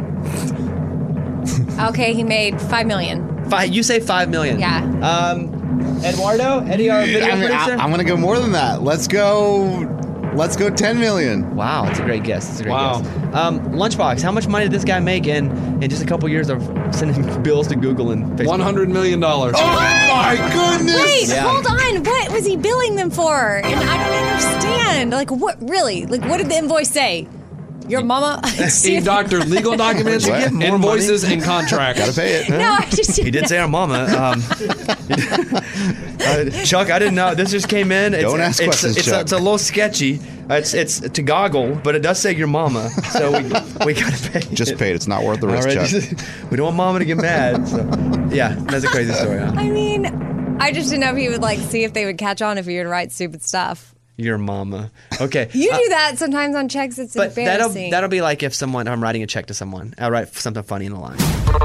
Okay, he made five million. Five, you say five million. Yeah. Um, Eduardo, Eddie, our video I mean, I, producer. I'm gonna go more than that. Let's go. Let's go ten million. Wow, that's a great guess. That's a great Wow. guess. Um, Lunchbox, how much money did this guy make in in just a couple years of sending bills to Google and Facebook? one hundred million dollars. Oh my goodness! Wait, Yeah. hold on. What was he billing them for? And I don't understand. Like, what really? Like, what did the invoice say? Your mama? He doctored legal documents, You get more invoices, money. and contracts. Gotta pay it. No, I just He did say our mama. Um, uh, Chuck, I didn't know. This just came in. It's, Don't ask it's, questions, it's, Chuck. it's a little sketchy. Uh, It's it's to goggle, but it does say your mama, so we we gotta pay. Just it. paid. It's not worth the risk, All right, Chuck. just- we don't want mama to get mad. So. Yeah, that's a crazy story. Huh? I mean, I just didn't know if he would like see if they would catch on if he would write stupid stuff. Your mama. Okay. You Uh, do that sometimes on checks. It's But that'll embarrassing. that'll be like if someone I'm writing a check to someone. I'll write something funny in the line.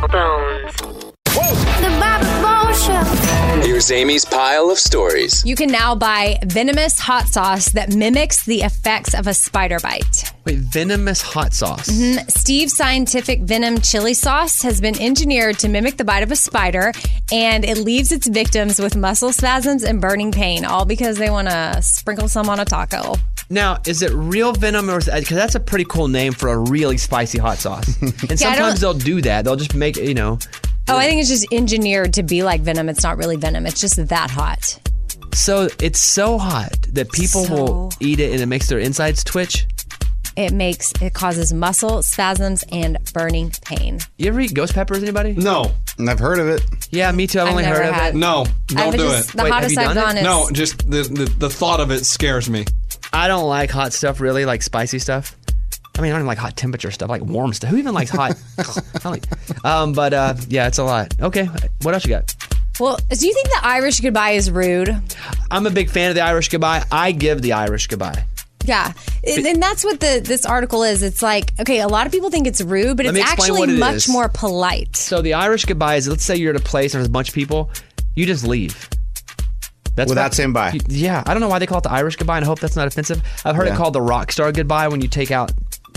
The Bobby Bones Show. Here's Amy's pile of stories. You can now buy venomous hot sauce that mimics the effects of a spider bite. Wait, venomous hot sauce. Mm, Steve's Scientific Venom Chili Sauce has been engineered to mimic the bite of a spider, and it leaves its victims with muscle spasms and burning pain, all because they want to sprinkle some on a taco. Now, is it real venom or because that's a pretty cool name for a really spicy hot sauce? And Yeah, I sometimes don't- they'll do that. They'll just make you know. Oh, I think it's just engineered to be like venom. It's not really venom. It's just that hot. So it's so hot that people So- will eat it and it makes their insides twitch. It makes it causes muscle spasms and burning pain. You ever eat ghost peppers? Anybody? No. I've heard of it. Yeah, me too. I've, I've only never heard of had- it. No, don't I would do just, it. The Wait, have hottest you I've done it? gone is No, just the, the the thought of it scares me. I don't like hot stuff really, like spicy stuff. I mean, I don't even like hot temperature stuff, I like warm stuff. Who even likes hot? I like, um, but uh, yeah, it's a lot. Okay, what else you got? Well, do you think the Irish goodbye is rude? I'm a big fan of the Irish goodbye. I give the Irish goodbye. Yeah, and and that's what the this article is. It's like, okay, a lot of people think it's rude, but Let it's me explain actually what it much is. more polite. So the Irish goodbye is, let's say you're at a place and there's a bunch of people, you just leave. That's Without not- saying bye. Yeah, I don't know why they call it the Irish goodbye, and I hope that's not offensive. I've heard Yeah. it called the rock star goodbye when you take out,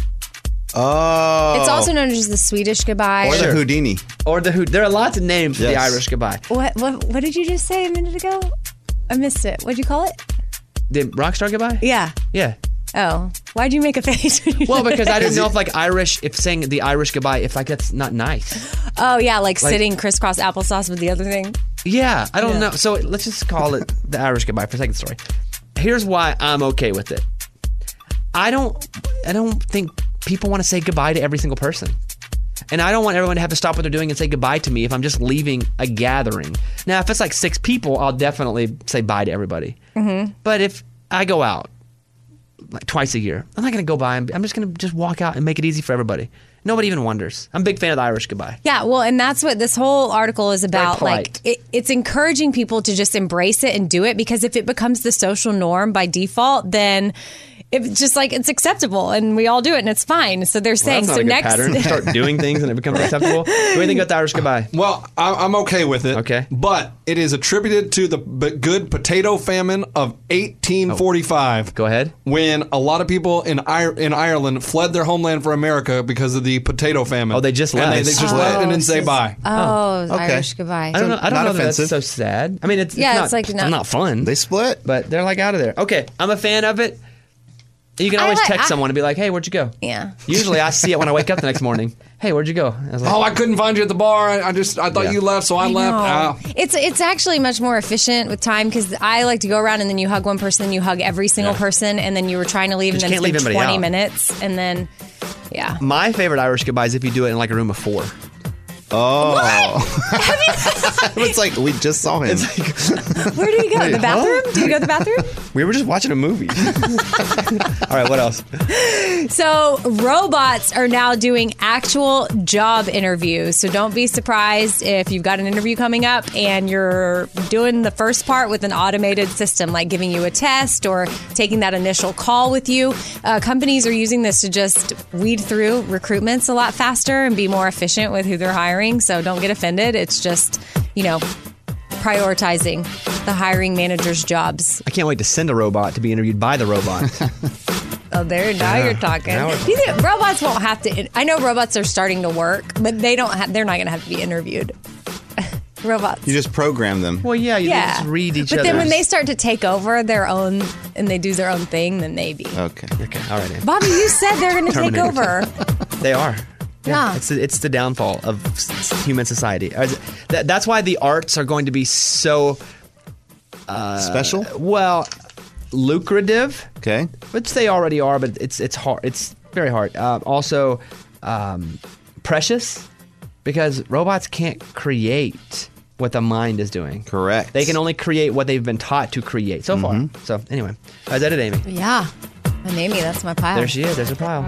Oh. It's also known as the Swedish goodbye. or the Sure. Houdini. or the who. There are lots of names for the Yes. Irish goodbye. What, what what did you just say a minute ago? I missed it. What'd you call it? The rock star goodbye. Yeah. Yeah. Oh, why'd you make a face? when you Well, said because it? I didn't know if like Irish, if saying the Irish goodbye, if like that's not nice. Oh yeah, like, Like- sitting crisscross applesauce with the other thing. Yeah, I don't Yeah. know. So let's just call it the Irish goodbye for a second story. Here's why I'm okay with it. I don't I don't think people want to say goodbye to every single person. And I don't want everyone to have to stop what they're doing and say goodbye to me if I'm just leaving a gathering. Now, if it's like six people, I'll definitely say bye to everybody. Mm-hmm. But if I go out like twice a year, I'm not going to go by. I'm I'm just going to just walk out and make it easy for everybody. Nobody even wonders. I'm a big fan of the Irish goodbye. Yeah, well, and that's what this whole article is about. Very Like, polite. it, it's encouraging people to just embrace it and do it, because if it becomes the social norm by default, then it's just like it's acceptable and we all do it and it's fine. So they're Well, saying, that's not so a good next. pattern. Start doing things and it becomes acceptable. What do you think about the Irish goodbye? Well, I- I'm okay with it. Okay. But it is attributed to the b- good potato famine of eighteen forty-five. Go ahead. When a lot of people in Ir- in Ireland fled their homeland for America because of the potato famine. Oh, they just and left. they, they just Oh, left and didn't so say it's- bye. Oh, okay. Irish goodbye. I don't know. I don't Not know that offensive. that's so sad. I mean, it's, Yeah, it's, it's not, like it's not- not fun. They split. But they're like out of there. Okay, I'm a fan of it. You can I always like- text I- someone and be like, "Hey, where'd you go?" Yeah. Usually, I see it when I wake up the next morning. Hey, where'd you go? I was like, Oh, I couldn't find you at the bar. I, I just I thought Yeah. you left, so I, I left. know. Ah. It's it's actually much more efficient with time, because I like to go around and then you hug one person, then you hug every single Yeah. person, and then you were trying to leave, and You then can't it's leave been anybody twenty out. minutes, and then yeah. my favorite Irish goodbye is if you do it in like a room of four. Oh. It's like we just saw him. Where do you go? Wait, The bathroom? huh? Do you go to the bathroom? We were just watching a movie. All right, what else? So, robots are now doing actual job interviews. So, don't be surprised if you've got an interview coming up and you're doing the first part with an automated system, like giving you a test or taking that initial call with you. Uh, companies are using this to just weed through recruitments a lot faster and be more efficient with who they're hiring. So, don't get offended. It's just, you know, prioritizing the hiring manager's jobs. I can't wait to send a robot to be interviewed by the robot. Oh, there now Yeah, you're talking. now we're Do you think robots won't have to? I know robots are starting to work, but they don't. Have, they're not going to have to be interviewed. Robots. You just program them. Well, yeah, you yeah. just read each but other. then when they start to take over their own and they do their own thing, then maybe. Okay. Okay. All right. Ann. Bobby, you said they're going to take Terminator. over. They are. Yeah. It's the, it's the downfall of s- human society. As- that- That's why the arts are going to be so uh, Special? Well, lucrative. Okay. Which they already are, but it's it's hard. It's very hard. Uh, also, um, precious because robots can't create what the mind is doing. Correct. They can only create what they've been taught to create so far. So anyway, is that it, Amy? Yeah. And Amy, that's my pile. There she is. There's her pile.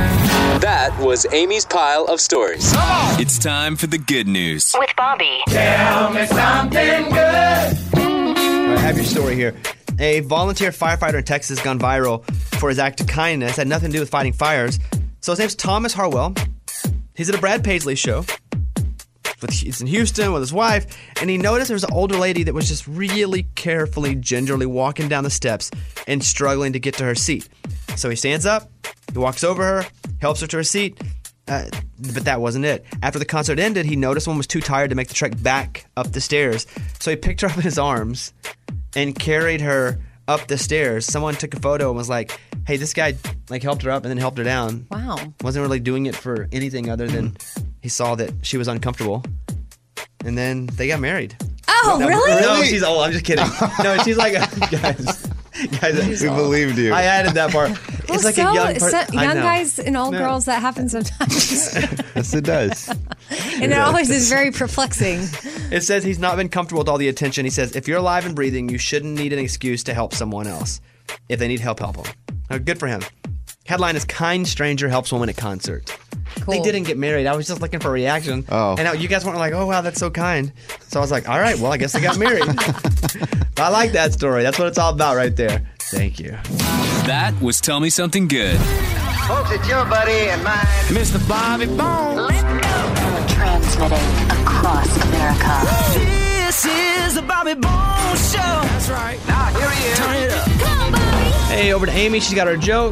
That was Amy's pile of stories. It's time for the good news. With Bobby. Tell me something good. I have your story here. A volunteer firefighter in Texas has gone viral for his act of kindness. Had nothing to do with fighting fires. So his name's Thomas Harwell. He's at a Brad Paisley show. With, he's in Houston with his wife, and he noticed there was an older lady that was just really carefully, gingerly walking down the steps and struggling to get to her seat. So he stands up, he walks over her, helps her to her seat, uh, but that wasn't it. After the concert ended, he noticed one was too tired to make the trek back up the stairs. So he picked her up in his arms and carried her up the stairs. Someone took a photo and was like, hey, this guy like helped her up and then helped her down. Wow. Wasn't really doing it for anything other than he saw that she was uncomfortable. And then they got married. Oh, no, really? No, she's old. I'm just kidding. No, she's like, guys, guys. We believed you. I added that part. Well, It's like so, a young so- person. young guys and old No. girls, that happens sometimes. Yes, it does. And it always is very perplexing. It says he's not been comfortable with all the attention. He says, if you're alive and breathing, you shouldn't need an excuse to help someone else. If they need help, help them. Oh, good for him. Headline is Kind Stranger Helps Woman at Concert. Cool. They didn't get married. I was just looking for a reaction. Oh. And now you guys weren't like, oh, wow, that's so kind. So I was like, all right, well, I guess they got married. I like that story. That's what it's all about right there. Thank you. That was Tell Me Something Good. Folks, it's your buddy and mine. Mister Bobby Bones. Transmitting across America. This is the Bobby Bones Show. That's right. Now, here he is. Turn it up. Come on, Bobby. Hey, over to Amy. She's got her joke.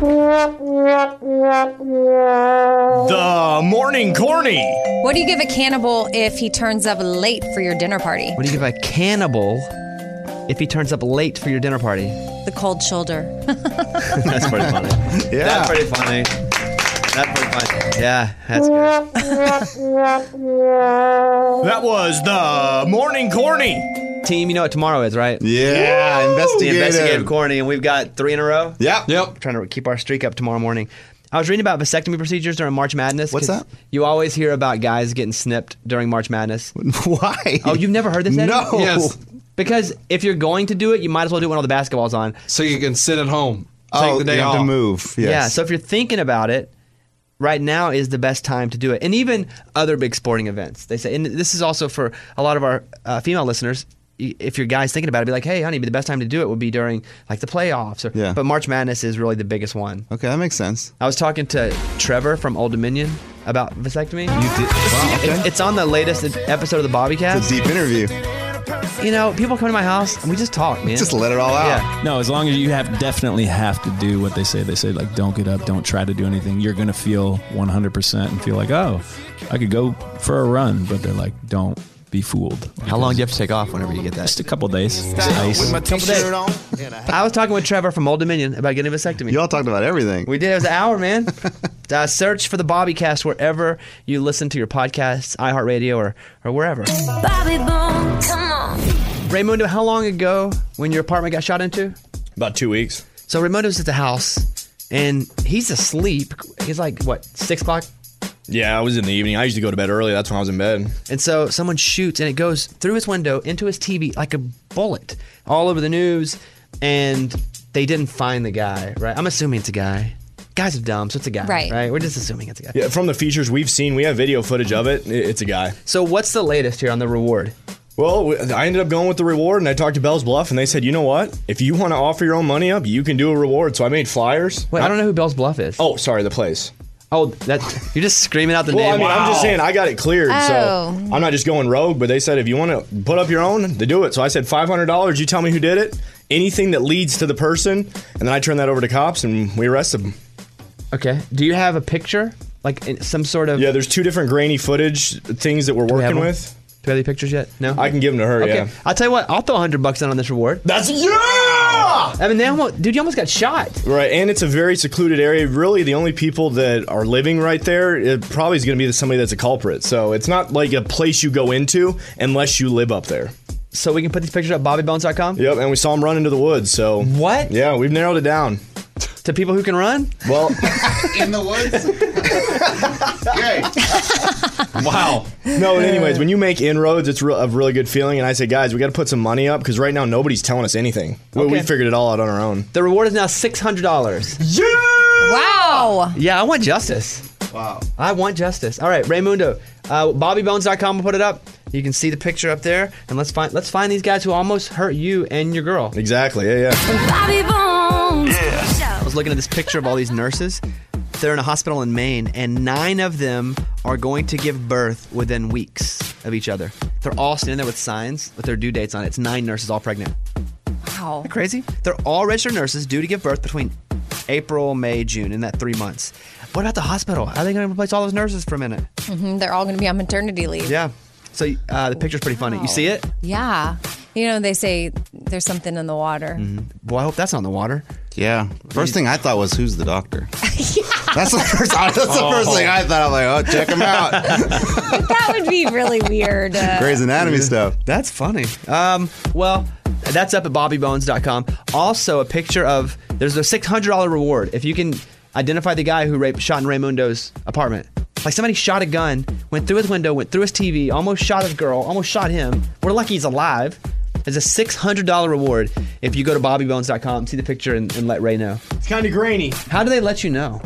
The morning corny. What do you give a cannibal if he turns up late for your dinner party? What do you give a cannibal if he turns up late for your dinner party? The cold shoulder. That's pretty funny. Yeah. That's pretty funny. That's pretty funny. Yeah, that's good. That was the morning corny. Team, you know what tomorrow is, right? Yeah, The investigative. investigative corny, and we've got three in a row. Yep. Yep. Trying to keep our streak up tomorrow morning. I was reading about vasectomy procedures during March Madness. What's 'cause that? You always hear about guys getting snipped during March Madness. Why? Oh, you've never heard this, Eddie? No. Yes. Because if you're going to do it, you might as well do it when all the basketball's on. So you can sit at home. Take Oh, the day you have off. to move. Yes. Yeah, so if you're thinking about it, right now is the best time to do it. And even other big sporting events. They say, and this is also for a lot of our uh, female listeners, y- if your guy's thinking about it, be like, hey, honey, the best time to do it would be during like the playoffs. Or, Yeah. But March Madness is really the biggest one. Okay, that makes sense. I was talking to Trevor from Old Dominion about vasectomy. You did. Wow, okay. It- it's on the latest episode of the Bobbycast. It's a deep interview. You know, people come to my house and we just talk, man. Just let it all out. Yeah. No, as long as you have definitely have to do what they say. They say like, don't get up, don't try to do anything. You're gonna feel one hundred percent and feel like, oh, I could go for a run, but they're like, don't be fooled. How long do you have to take off whenever you get that? Just a couple days. It's nice. With my Couple t-shirt days. on. and a I was talking with Trevor from Old Dominion about getting a vasectomy. You all talked about everything. We did. It was an hour, man. uh, search for the Bobbycast wherever you listen to your podcasts, iHeartRadio, or or wherever. Bobby Bones. Come on. Raymundo, how long ago when your apartment got shot into? About two weeks. So Raymundo's at the house, and he's asleep. He's like, what, six o'clock Yeah, I was in the evening. I usually go to bed early. That's when I was in bed. And so someone shoots, and it goes through his window into his T V like a bullet, all over the news. And they didn't find the guy, right? I'm assuming it's a guy. Guys are dumb, so it's a guy, Right. right? We're just assuming it's a guy. Yeah, from the features we've seen, we have video footage of it. It- It's a guy. So what's the latest here on the reward? Well, we- I ended up going with the reward, and I talked to Bell's Bluff, and they said, you know what? If you want to offer your own money up, you can do a reward. So I made flyers. Wait, I don't know who Bell's Bluff is. Oh, sorry, the place. Oh, that you're just screaming out the Well, name. I mean, I'm just saying I got it cleared, Oh. so I'm not just going rogue. But they said if you want to put up your own, to do it. So I said five hundred dollars. You tell me who did it, anything that leads to the person, and then I turn that over to cops, and we arrested them. Okay. Do you have a picture, like in some sort of? Yeah, there's two different grainy footage things that we're Do we have working them? with. Do we have the pictures yet? No. I can give them to her. Okay. Yeah. I'll tell you what. I'll throw a hundred bucks in on this reward. That's yeah. I mean, they almost, dude, you almost got shot. Right, and it's a very secluded area. Really, the only people that are living right there, it probably is going to be somebody that's a culprit. So it's not like a place you go into unless you live up there. So we can put these pictures up bobby bones dot com? Yep, and we saw him run into the woods. So what? Yeah, we've narrowed it down. To people who can run? Well, in the woods. Okay. Wow. No, but anyways, when you make inroads, it's re- a really good feeling. And I say, guys, we got to put some money up because right now nobody's telling us anything. We, we Okay. figured it all out on our own. The reward is now six hundred dollars. Yeah! Wow. Yeah, I want justice. Wow. I want justice. All right, Raymundo, uh, bobby bones dot com will put it up. You can see the picture up there, and let's find let's find these guys who almost hurt you and your girl. Exactly. Yeah, yeah. Bobby Bones. I was looking at this picture of all these nurses. They're in a hospital in Maine, and nine of them are going to give birth within weeks of each other. They're all standing there with signs with their due dates on it. It's nine nurses all pregnant. Wow. Isn't that crazy? They're all registered nurses due to give birth between April, May, June, in that three months. What about the hospital? How are they going to replace all those nurses for a minute? hmm They're all going to be on maternity leave. Yeah. So uh, the picture's pretty funny. You see it? Yeah. You know, they say there's something in the water. Boy, I hope that's not in the water. Yeah. First thing I thought was, who's the doctor? That's the first. That's the first thing I thought. I'm like, oh, check him out. That would be really weird. Uh, Grey's Anatomy stuff. That's funny. Um, well, that's up at bobby bones dot com. Also, a picture of there's a six hundred dollars reward if you can identify the guy who raped, shot in Raymundo's apartment. Like somebody shot a gun, went through his window, went through his T V, almost shot his girl, almost shot him. We're lucky he's alive. There's a six hundred dollars reward if you go to bobby bones dot com, see the picture, and, and let Ray know. It's kind of grainy. How do they let you know?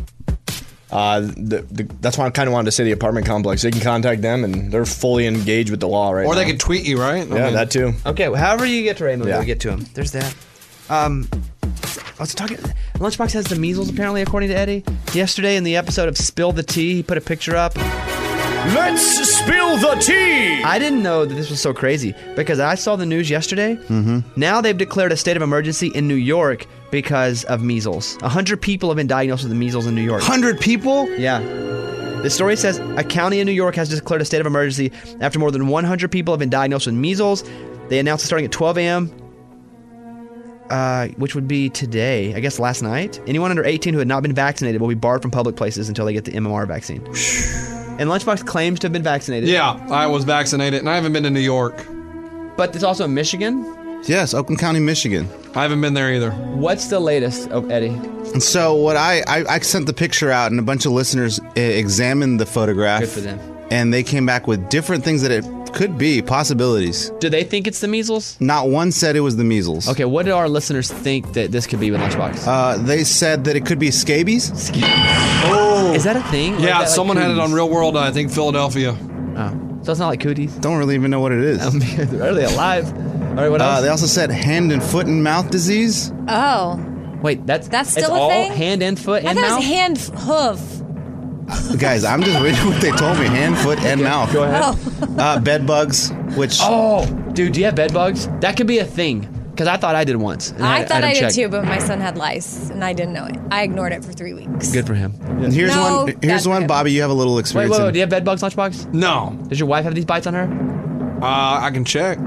Uh, the, the, that's why I kind of wanted to say the apartment complex. They can contact them, and they're fully engaged with the law right Or now. they could tweet you, right? I Yeah, mean- that too. Okay, well, however you get to Raymond, Yeah. we get to him. There's that. Um, I was talking. Lunchbox has the measles, apparently, according to Eddie. Yesterday, in the episode of Spill the Tea, he put a picture up. Let's spill the tea! I didn't know that this was so crazy because I saw the news yesterday. Mm-hmm. Now they've declared a state of emergency in New York because of measles. A hundred people have been diagnosed with the measles in New York. Hundred people? Yeah. The story says a county in New York has declared a state of emergency after more than one hundred people have been diagnosed with measles. They announced it starting at twelve a.m., uh, which would be today, I guess last night. Anyone under eighteen who had not been vaccinated will be barred from public places until they get the M M R vaccine. And Lunchbox claims to have been vaccinated. Yeah, I was vaccinated, and I haven't been to New York. But it's also in Michigan? Yes, Oakland County, Michigan. I haven't been there either. What's the latest, oh, Eddie? And so what I, I I sent the picture out, and a bunch of listeners uh, examined the photograph. Good for them. And they came back with different things that it could be, possibilities. Do they think it's the measles? Not one said it was the measles. Okay, what do our listeners think that this could be with Lunchbox? Uh, they said that it could be scabies. Oh, is that a thing? Or is Yeah, that like someone had it on cooties? Real World. I think Philadelphia. Oh, so it's not like cooties. Don't really even know what it is. Are they alive? All right, what Uh, else? they also said hand and foot and mouth disease. Oh. Wait, that's That's it's still a all thing? hand and foot I and thought it mouth. was hand, f- hoof. Guys, I'm just reading what they told me. Hand, foot, and mouth. Go ahead. Oh. Uh, bed bugs, which Oh, dude, do you have bed bugs? That could be a thing. Because I thought I did once. and I had- thought had I him did check. too, but my son had lice, and I didn't know it. I ignored it for three weeks. Good for him. And here's No, one. Here's that's one, good. Bobby. You have a little Wait, experience. wait, wait. in- Do you have bed bugs, Lunchbox? No. Does your wife have these bites on her? Uh, I can check.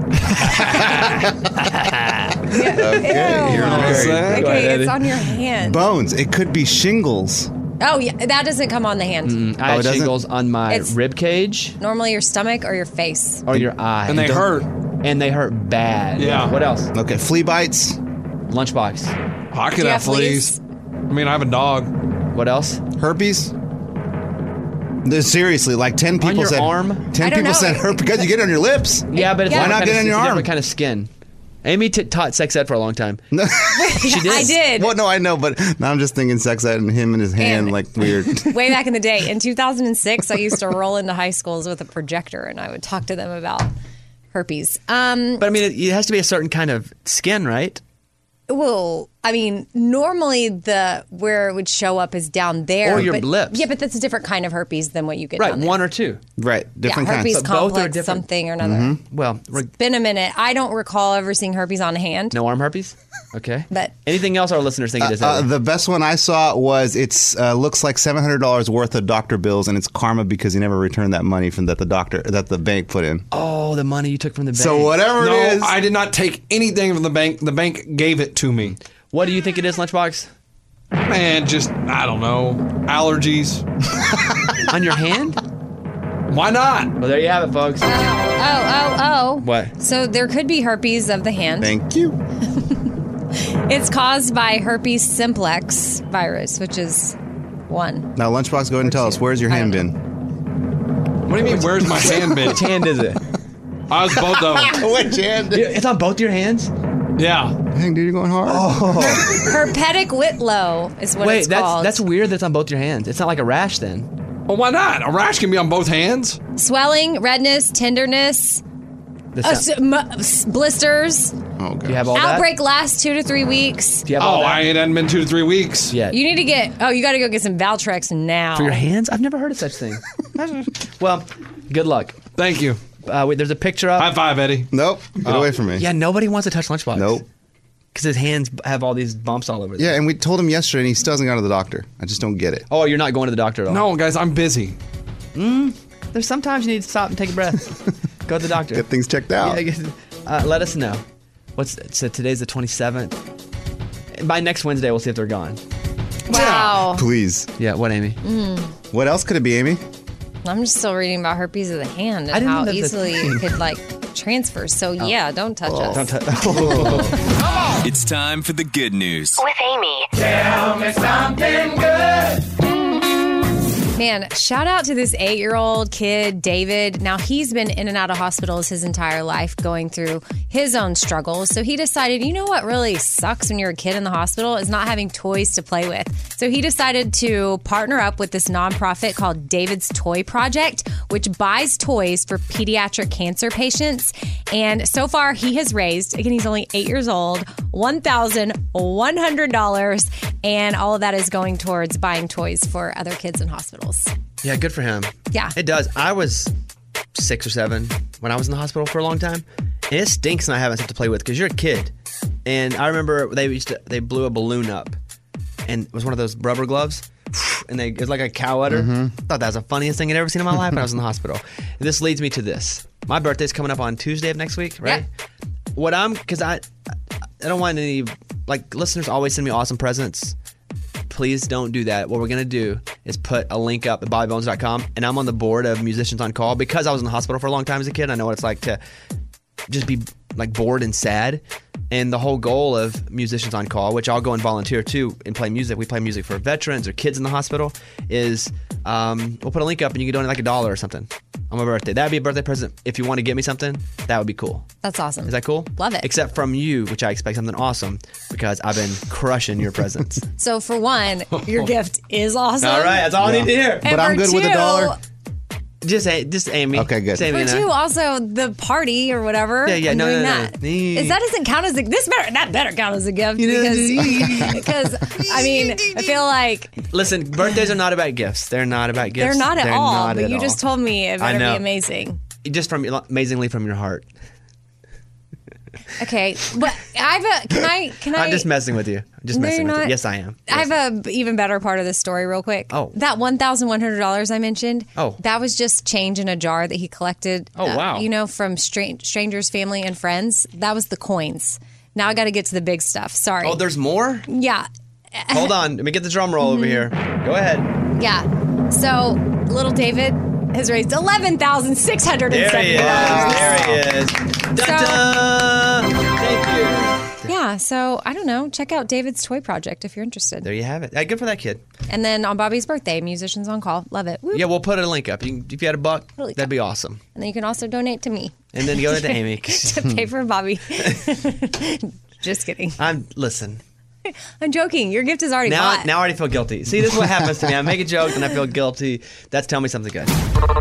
Ew. You're not saying? Go Okay, ahead, it's Eddie. on your hand. Bones. It could be shingles. Oh, yeah, that doesn't come on the hand. Mm, I Oh, it have doesn't? shingles on my It's- rib cage Normally your stomach or your face. or your eye. And they Don't- hurt. And they hurt bad. Yeah. What else? Okay, flea bites. Lunchbox. I could Do you have have fleas. fleas? I mean, I have a dog. What else? Herpes. Seriously, like ten people On your said. arm? Ten I don't people know. said herpes because you get it on your lips. Yeah, but it's why different not kind get of- it on your it's a arm? different kind of skin. Amy t- taught sex ed for a long time. No. She did. I did. Well, no, I know, but now I'm just thinking sex ed and him and his hand And- like weird. Way back in the day, in two thousand six, I used to roll into high schools with a projector, and I would talk to them about herpes. Um, But I mean, it, it has to be a certain kind of skin, right? well, I mean, normally the where it would show up is down there, Or your but, lips. Yeah, but that's a different kind of herpes than what you get. Right, down there. one or two. Right, different yeah, herpes kinds. But both are complex, different. something or another. Mm-hmm. Well, re- Been a minute. I don't recall ever seeing herpes on a hand. no arm herpes. Okay. But anything else our listeners think it is? Uh, Evan? the best one I saw was it's uh, looks like seven hundred dollars worth of doctor bills, and it's karma because he never returned that money from that the doctor that the bank put in. oh, the money you took from the bank. So whatever No, it is, I did not take anything from the bank. The bank gave it to me. What do you think it is, Lunchbox? Man, just, I don't know, allergies. On your hand? Why not? Well, there you have it, folks. Oh, oh, oh. What? So there could be herpes of the hand. Thank you. It's caused by herpes simplex virus, which is one. Now, Lunchbox, go ahead and tell us where's your hand been? What do you mean, where's my hand been? Which hand is it? I was both of them. Which hand? It's on both your hands? Yeah. Dang, dude, you're going hard. Oh. Herpetic Whitlow is what Wait, it's that's called. that's weird that's on both your hands. It's not like a rash then. Well, why not? A rash can be on both hands. Swelling, redness, tenderness, The uh, sound- s- m- s- blisters. Oh, Do you have all Outbreak lasts two to three weeks. that? Do you have all Oh, that? I it hadn't been two to three weeks. Yeah. You need to get, oh, you got to go get some Valtrex now. For your hands? I've never heard of such thing. Well, good luck. Thank you. Uh, wait, there's a picture up. High five, Eddie. Nope, get Oh. away from me. Yeah, nobody wants to touch Lunchbox. Nope. Because his hands have all these bumps all over them. Yeah, and we told him yesterday, and he still hasn't gone to the doctor. I just don't get it. Oh, you're not going to the doctor at all? No, guys, I'm busy. Mm, there's sometimes you need to stop and take a breath. Go to the doctor. Get things checked out. Yeah, get- uh, let us know. What's so today's the twenty-seventh. By next Wednesday, we'll see if they're gone. Wow. Please. Yeah, what, Amy? Mm. What else could it be, Amy? I'm just still reading about herpes of the hand I and didn't how know that's a easily thing. it could like transfer. So yeah, don't touch us. Don't touch. It's time for the good news. With Amy. Tell me something good. Man, shout out to this eight-year-old kid, David. Now, he's been in and out of hospitals his entire life going through his own struggles. So he decided, you know what really sucks when you're a kid in the hospital is not having toys to play with. So he decided to partner up with this nonprofit called David's Toy Project, which buys toys for pediatric cancer patients. And so far, he has raised, again, he's only eight years old, one thousand one hundred dollars. And all of that is going towards buying toys for other kids in hospitals. Yeah, good for him. Yeah. It does. I was six or seven when I was in the hospital for a long time. And it stinks not having stuff to play with because you're a kid. And I remember they used to, they blew a balloon up. And it was one of those rubber gloves. And they, it was like a cow udder. Mm-hmm. I thought that was the funniest thing I'd ever seen in my life when I was in the hospital. And this leads me to this. My birthday's coming up on Tuesday of next week, right? Yeah. What I'm, because I, I don't want any, like, listeners always send me awesome presents. Please don't do that. What we're going to do is put a link up at bobby bones dot com, and I'm on the board of Musicians on Call because I was in the hospital for a long time as a kid. I know what it's like to just be like bored and sad. And the whole goal of Musicians on Call, which I'll go and volunteer too and play music, we play music for veterans or kids in the hospital, is um, we'll put a link up and you can donate like a dollar or something on my birthday. That'd be a birthday present. If you want to get me something, that would be cool. That's awesome. Is that cool? Love it. Except from you, which I expect something awesome because I've been crushing your presents. So for one, your gift is awesome. All right, that's all I need to hear. And But I'm for good with a two- dollar. Just, A- just Amy. Okay, good. For two, also the party or whatever. Yeah, yeah, I'm no, doing no, no. that. Nee. Is that doesn't count as a this better that better count as a gift because because I mean I feel like Listen, birthdays are not about gifts. They're not about gifts. they're not at all. not But at you all. just told me it I better know. be amazing. Just from amazingly from your heart. Okay, but I have a can I can I I'm just messing with you. I'm just No, messing you're with you. not. Yes, I am. I have a b- even better part of this story real quick. Oh. That one thousand one hundred dollars I mentioned. Oh. That was just change in a jar that he collected. Oh, wow. You know, from stra- strangers, family, and friends. That was the coins. Now I got to get to the big stuff. Sorry. Oh, there's more? Yeah. Hold on. Let me get the drum roll over here. Go ahead. Yeah. So little David has raised eleven thousand six hundred and There he seventy is. dollars. There he is. Dun-dun. Thank you. Yeah. so I don't know. Check out David's Toy Project if you're interested. There you have it. Hey, good for that kid. And then on Bobby's birthday, Musicians on Call. Love it. Woo. Yeah, we'll put a link up. You can, if you had a buck, Really that'd be awesome. And then you can also donate to me. And then go to Amy. to pay for Bobby. Just kidding. I'm listen. I'm joking. Your gift is already Now, bought. now I already feel guilty. See, this is what happens to me. I make a joke and I feel guilty. That's telling me something good.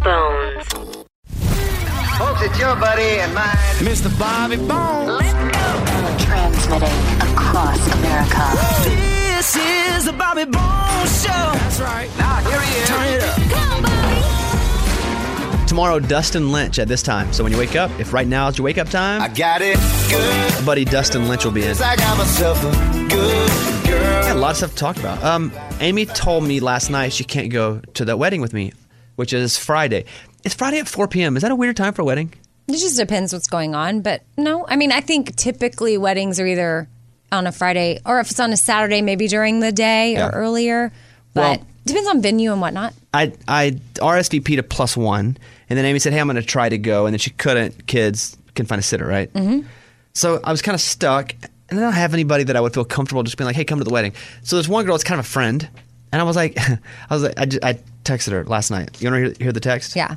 Folks, it's your buddy and mine, Mister Bobby Bones. Transmitting across America. This is the Bobby Bones Show. That's right. Now here he is. Turn it up. Come on, Bobby. Tomorrow, Dustin Lynch at this time. So when you wake up, if right now is your wake up time, I got it good. my buddy Dustin Lynch will be in. I got myself a good girl. Yeah, a lot of stuff to talk about. Um, Amy told me last night she can't go to the wedding with me, which is Friday. It's Friday at four p.m. Is that a weird time for a wedding? It just depends what's going on. But no, I mean, I think typically weddings are either on a Friday or if it's on a Saturday, maybe during the day Yeah. or earlier. But Well- depends on venue and whatnot. I I R S V P'd a plus one, and then Amy said, hey, I'm going to try to go, and then she couldn't. Kids can find a sitter, right? Mm-hmm. So I was kind of stuck, and I don't have anybody that I would feel comfortable just being like, hey, come to the wedding. So there's one girl that's kind of a friend, and I was like, I was like, I, just, I texted her last night. You want to hear, hear the text? Yeah.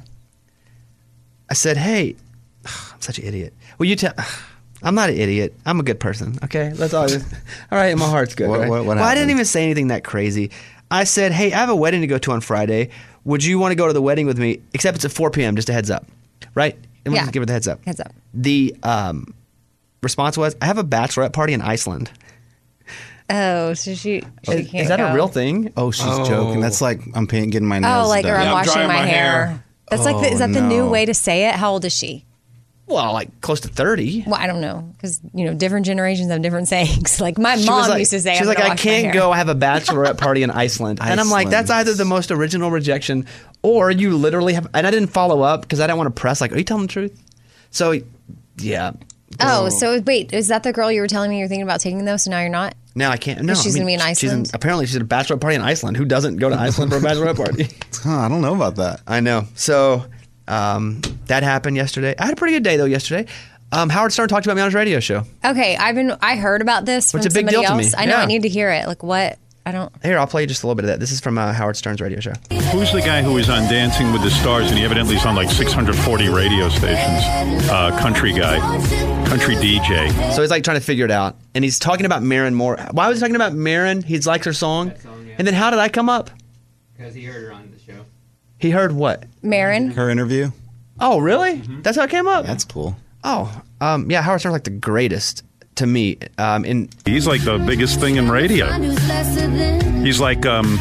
I said, hey, I'm such an idiot. Will you tell? I'm not an idiot. I'm a good person. Okay, that's all. All right, my heart's good. What- right? what- what well, I didn't happened? even say anything that crazy. I said, hey, I have a wedding to go to on Friday. Would you want to go to the wedding with me? Except it's at four p.m. Just a heads up, right? And we'll Yeah. just give her the heads up. Heads up. The um, response was, I have a bachelorette party in Iceland. Oh, so she, she Is, can't is that go. a real thing? Oh, she's Oh. joking. That's like I'm paying, getting my nails Oh, like, done. or I'm Yeah, I'm washing drying my, my hair. hair. That's like, the, is Oh, that the new no. way to say it? How old is she? Well, like close to thirty. Well, I don't know. Because, you know, different generations have different sayings. Like my She mom was like, used to say, she's I'm like, gonna I wash my can't hair. go. I have a bachelorette party in Iceland. And I'm like, that's Iceland. either the most original rejection or you literally have, and I didn't follow up because I didn't want to press like, are you telling the truth? So, yeah. Oh, so wait, is that the girl you were telling me you're thinking about taking though? So now you're not? Now I can't. No, She's I gonna mean, be in she's Iceland? apparently she's at a bachelorette party in Iceland. Who doesn't go to Iceland for a bachelorette party? Huh, I don't know about that. I know. So um, that happened yesterday. I had a pretty good day though yesterday. Um, Howard Stern talked about me on his radio show. Okay, I've been. I heard about this from It's a big somebody deal to me. else. I know. Yeah. I need to hear it. Like what? I don't. Here, I'll play you just a little bit of that. This is from uh, Howard Stern's radio show. Who's the guy who was on Dancing with the Stars and he evidently is on like six hundred forty radio stations? Uh, country guy, country D J. So he's like trying to figure it out, and he's talking about Marin more. Why was he talking about Marin? He likes her song, and then how did I come up? Because he heard her on the show. He heard what? Marin. Her interview. Oh, really? That's how it came up. That's cool. Oh, um, yeah. Howard Stern's like the greatest to me. Um, in He's like the biggest thing in radio. He's like um,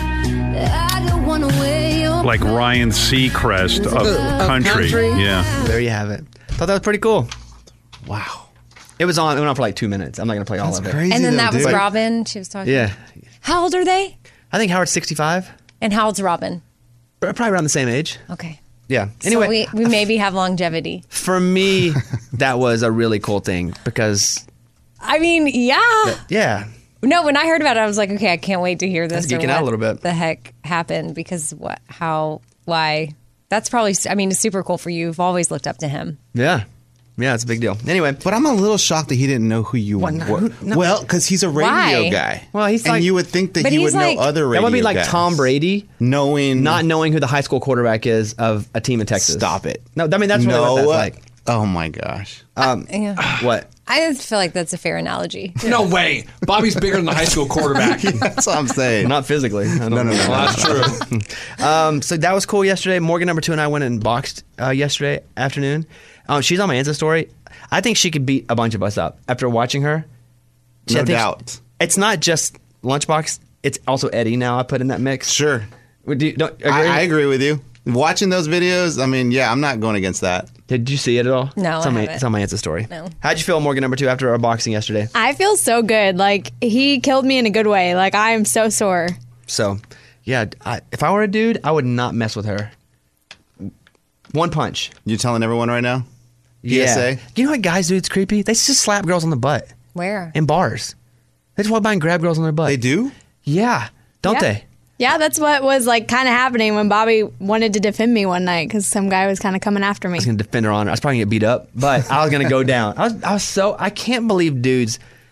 like Ryan Seacrest of, Of country. country? Yeah. There you have it. Thought that was pretty cool. Wow. It was on. It went on for like two minutes. I'm not gonna play all of it. And then that was Robin. She was talking. Yeah. How old are they? I think Howard's sixty-five. And how old's Robin? Probably around the same age. Okay. Yeah. Anyway, so we, we maybe have longevity. for me, that was a really cool thing because, I mean, yeah. yeah, No, when I heard about it, I was like, okay, I can't wait to hear this. That's geeking or out a what little bit. The heck happened because what? How? Why? That's probably. I mean, it's super cool for you. You've always looked up to him. yeah, yeah. It's a big deal. Anyway, but I'm a little shocked that he didn't know who you were. no. Well, because he's a radio Why? guy. Well, he's and like- you would think that But he he's would like- know other radio that would be like guys. Tom Brady knowing not knowing who the high school quarterback is of a team in Texas. Stop it. No, I mean that's really no. what that's like. Oh my gosh. Um, Yeah. what? I just feel like that's a fair analogy. No way. Bobby's bigger than the high school quarterback. That's what I'm saying. Not physically. I don't No, no, no. know. Well, that's true. Um, so that was cool yesterday. Morgan number two and I went and boxed uh, yesterday afternoon. Um, she's on my Insta story. I think she could beat a bunch of us up after watching her. She- No I think doubt. she- it's not just Lunchbox. It's also Eddie now I put in that mix. Sure. Would you, don't, agree? I, I agree with you. Watching those videos, I mean, yeah, I'm not going against that. Did you see it at all? No, it's I on, my, haven't. it's on my Insta story. No. How'd you feel, Morgan number two, after our boxing yesterday? I feel so good. Like, he killed me in a good way. Like, I am so sore. So, yeah, I, if I were a dude, I would not mess with her. One punch. You telling everyone right now? P S A? Yeah. You know what guys do? It's creepy. They just slap girls on the butt Where? in bars. They just walk by and grab girls on their butt. They do? Yeah, don't Yeah. they? Yeah, that's what was like kind of happening when Bobby wanted to defend me one night because some guy was kind of coming after me. I was gonna defend her honor. I was probably gonna get beat up, but I was gonna go down. I was, I was so I can't believe dudes.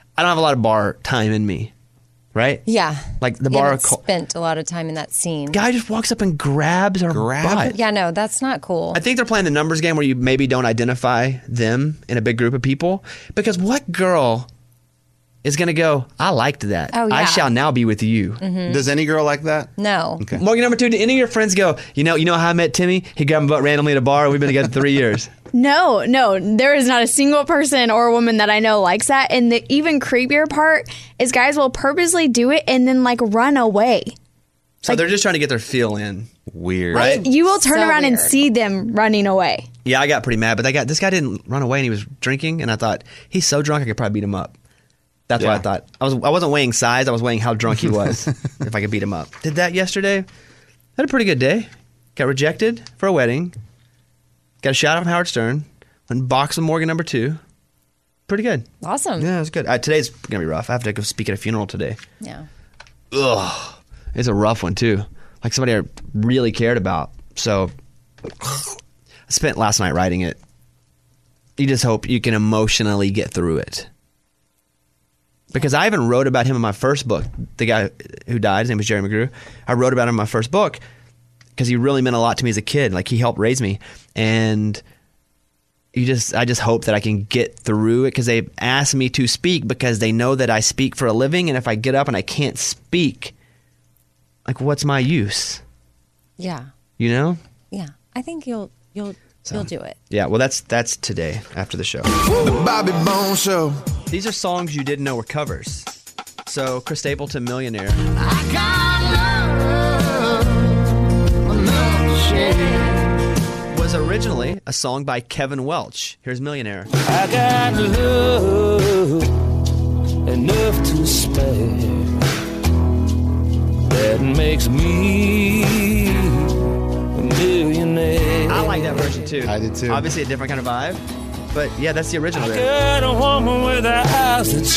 I don't have a lot of bar time in me, right? Yeah. Like the You bar. haven't spent a lot of time in that scene. Guy just walks up and grabs her butt. Yeah, no, that's not cool. I think they're playing the numbers game where you maybe don't identify them in a big group of people. Because what girl is going to go, I liked that. Oh, I yeah. shall now be with you. Mhm. Does any girl like that? No. Okay. Morgan, number two, do any of your friends go, you know, you know how I met Timmy? He grabbed my butt randomly at a bar. We've been together three years. No, no, there is not a single person or woman that I know likes that. And the even creepier part is guys will purposely do it and then like run away. So they're just trying to get their feel in. Weird. Right? You will turn So around and weird. see them running away. Yeah, I got pretty mad, but that guy, this guy didn't run away and he was drinking. And I thought, he's so drunk, I could probably beat him up. That's Yeah. what I thought. I was I wasn't weighing size. I was weighing how drunk he was. If I could beat him up. Did that yesterday. Had a pretty good day. Got rejected for a wedding. Got a shout out from Howard Stern. Went box with Morgan number two. Pretty good. Awesome. Yeah, it was good. Uh, today's gonna be rough. I have to go speak at a funeral today. Yeah. Ugh, it's a rough one too. Like somebody I really cared about. So I spent last night writing it. You just hope you can emotionally get through it. Because I even wrote about him in my first book. The guy who died, his name was Jerry McGrew. I wrote about him in my first book because he really meant a lot to me as a kid. Like he helped raise me, and you just, I just hope that I can get through it because they asked me to speak because they know that I speak for a living, and if I get up and I can't speak, like what's my use? Yeah. You know? Yeah. I think you'll you'll you'll do it. Yeah. Well, that's that's today after the show. The Bobby Bones Show. These are songs you didn't know were covers. So Chris Stapleton, Millionaire. Was originally a song by Kevin Welch. Here's Millionaire. I got love enough to spare. That makes me a millionaire. I like that version too. I did too. Obviously a different kind of vibe. But yeah, that's the original I there. got a woman with eyes that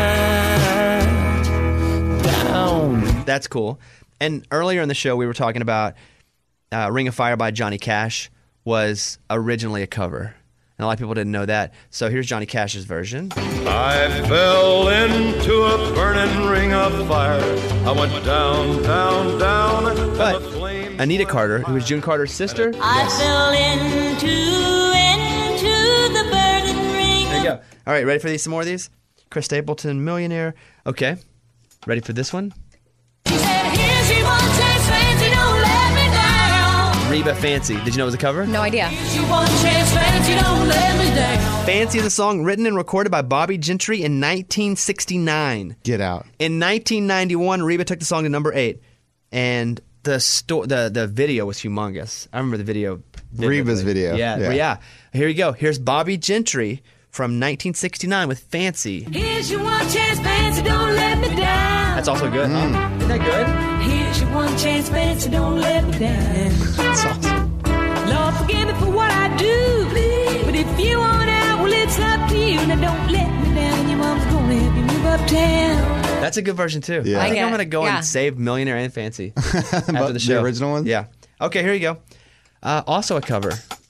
shine down. That's cool. And earlier in the show, we were talking about uh, Ring of Fire by Johnny Cash was originally a cover. And a lot of people didn't know that. So here's Johnny Cash's version. I fell into a burning ring of fire. I went down, down, down. and But the flames Anita Carter, who was June Carter's sister. I fell into, into the burning ring. There you go. All right, ready for these? Some more of these? Chris Stapleton, Millionaire. Okay. Ready for this one? She said, here's your one chance, fancy, don't let me down. Reba Fancy. Did you know it was a cover? No idea. Here's your one chance, fancy, don't let me down. Fancy is a song written and recorded by Bobby Gentry in nineteen sixty-nine. Get out. In nineteen ninety-one, Reba took the song to number eight, and the sto- the the video was humongous. I remember the video. vividly. Reba's video. Yeah, Yeah. yeah. Here you go. Here's Bobby Gentry from nineteen sixty-nine with Fancy. Here's your one chance, fancy, don't let me down. That's also good. Huh? Isn't that good? Here's your one chance, fancy, don't let me down. That's awesome. Lord, forgive me for what I do. But if you want out, well, it's up to you. Now don't let me down. Your mom's gonna help you move uptown. That's a good version too. Yeah. I think Like I'm it. gonna go Yeah. and save Millionaire and Fancy after But the show. The original one? Yeah. Okay, here you go. Uh, also a cover.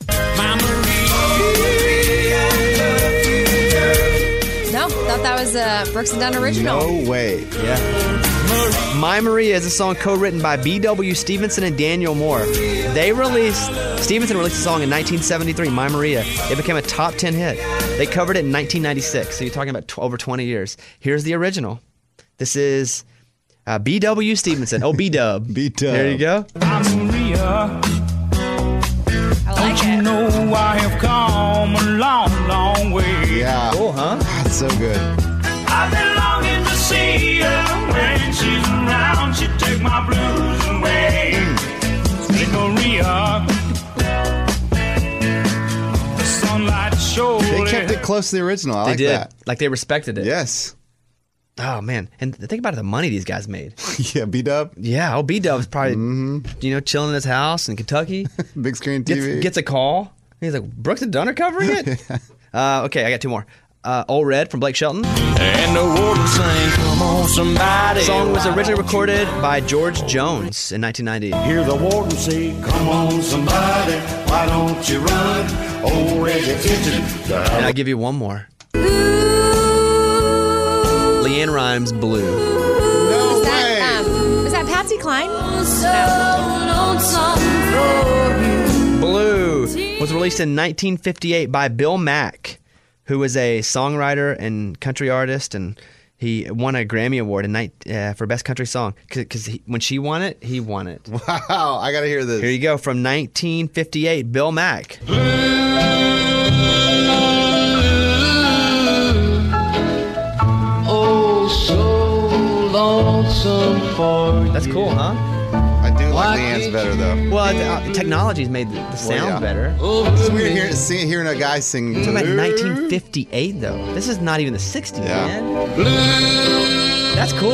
No, thought that was a Brooks and Dunn original. No way. Yeah. My Maria is a song co-written by B W Stevenson and Daniel Moore. They released, Stevenson released a song in nineteen seventy-three, My Maria. It became a top ten hit. They covered it in nineteen ninety-six, so you're talking about tw- over twenty years. Here's the original. This is uh, B W Stevenson. Oh, B-Dub. B-Dub. There you go. I'm Maria. I like Don't you it. know I have come a long, long way? Yeah. Cool, huh? That's so good. I've been longing to see her when she's around. She take my blues away. Hey, Maria. The sunlight surely. They kept it close to the original. I They like did. that. Like they respected it. Yes. Oh, man. And think about the money these guys made. Yeah, B-Dub. Yeah, oh, B-Dub's probably, you know, chilling in his house in Kentucky. Big screen T V. Gets, gets a call. He's like, Brooks and Dunn are covering it? uh, okay, I got two more. Uh, Old Red from Blake Shelton. And the warden sang, come on, somebody. The song was originally recorded by George Jones in nineteen ninety. Hear the warden say, come on, somebody. Why don't you run? Old Red's attention. And I'll give you one more. Ooh, Leanne Rimes, Blue. was that, um, was that Patsy Cline? No. Blue was released in nineteen fifty-eight by Bill Mack, who was a songwriter and country artist, and he won a Grammy Award in night, uh, for Best Country Song. Because when she won it, he won it. Wow, I gotta hear this. Here you go, from nineteen fifty-eight, Bill Mack. Oh, so lonesome for That's cool, huh? I do like Leanne's better though. Well, uh, technology's made the, the sound Well, yeah. better. It's weird hearing, seeing, hearing a guy sing. You're talking about nineteen fifty-eight, though. This is not even the sixties, Yeah. man. That's cool.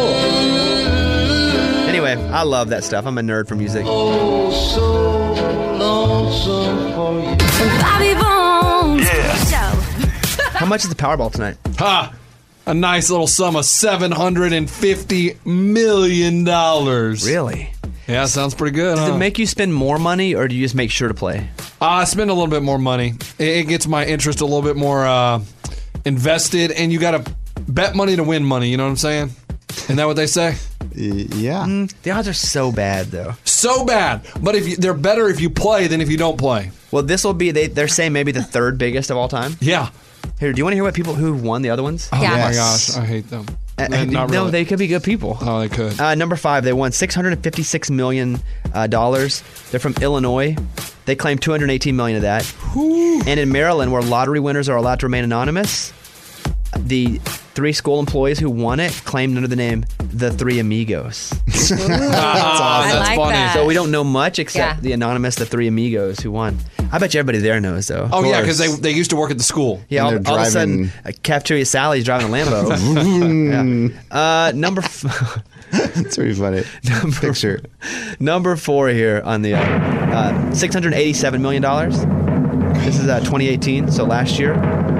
Anyway, I love that stuff. I'm a nerd for music. Oh, so lonesome for you. Bobby Bones. Yeah. How much is the Powerball tonight? Ha! A nice little sum of seven hundred fifty million dollars. Really? Yeah, sounds pretty good, Does huh? it make you spend more money, or do you just make sure to play? Uh, I spend a little bit more money. It, it gets my interest a little bit more uh, invested, and you got to bet money to win money. You know what I'm saying? Isn't that what they say? Yeah. Mm, the odds are so bad, though. So bad. But if you, they're better if you play than if you don't play. Well, this will be, they, they're saying maybe the third biggest of all time. Yeah. Here, do you want to hear what people who won the other ones? Oh Yeah. my gosh, I hate them. Uh, They're not no, really- they could be good people. Oh, they could. Uh, number five, they won six hundred fifty-six million dollars. Uh, dollars. They're from Illinois. They claim two hundred eighteen million dollars of that. Whew. And in Maryland, where lottery winners are allowed to remain anonymous, the three school employees who won it claimed under the name The Three Amigos. That's awesome. I That's like funny. that. So we don't know much except Yeah. the anonymous The Three Amigos who won. I bet you everybody there knows, though. Oh, yeah, because course. they, they used to work at the school. Yeah, all, And they're all of a sudden, driving- uh, Cafeteria Sally's driving a Lambo. yeah. uh, number f- It's pretty funny. number, Picture. number four here on the uh, uh, six hundred eighty-seven million dollars. This is uh, twenty eighteen, so last year.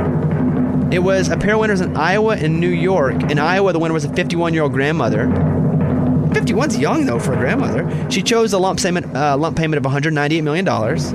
It was a pair of winners in Iowa and New York. In Iowa, the winner was a fifty-one-year-old grandmother. fifty-one's young, though, for a grandmother. She chose a lump payment, uh, lump payment of one hundred ninety-eight million dollars.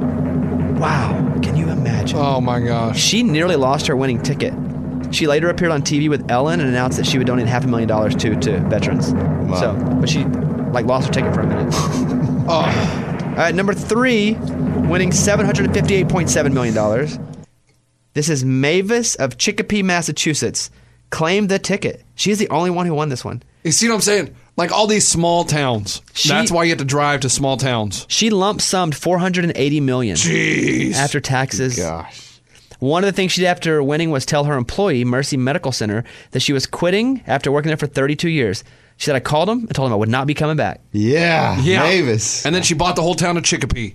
Wow, can you imagine? Oh, my gosh. She nearly lost her winning ticket. She later appeared on T V with Ellen and announced that she would donate half a million dollars to to veterans. Wow. So, but she like lost her ticket for a minute. Oh. All right, number three, winning seven hundred fifty-eight point seven million dollars. This is Mavis of Chicopee, Massachusetts. Claimed the ticket. She's the only one who won this one. You see what I'm saying? Like all these small towns. She- That's why you have to drive to small towns. She lump summed four hundred eighty million dollars Jeez. after taxes. Gosh. One of the things she did after winning was tell her employee, Mercy Medical Center, that she was quitting after working there for thirty-two years. She said, I called him and told him I would not be coming back. Yeah. Yeah. Mavis. And then she bought the whole town of Chicopee.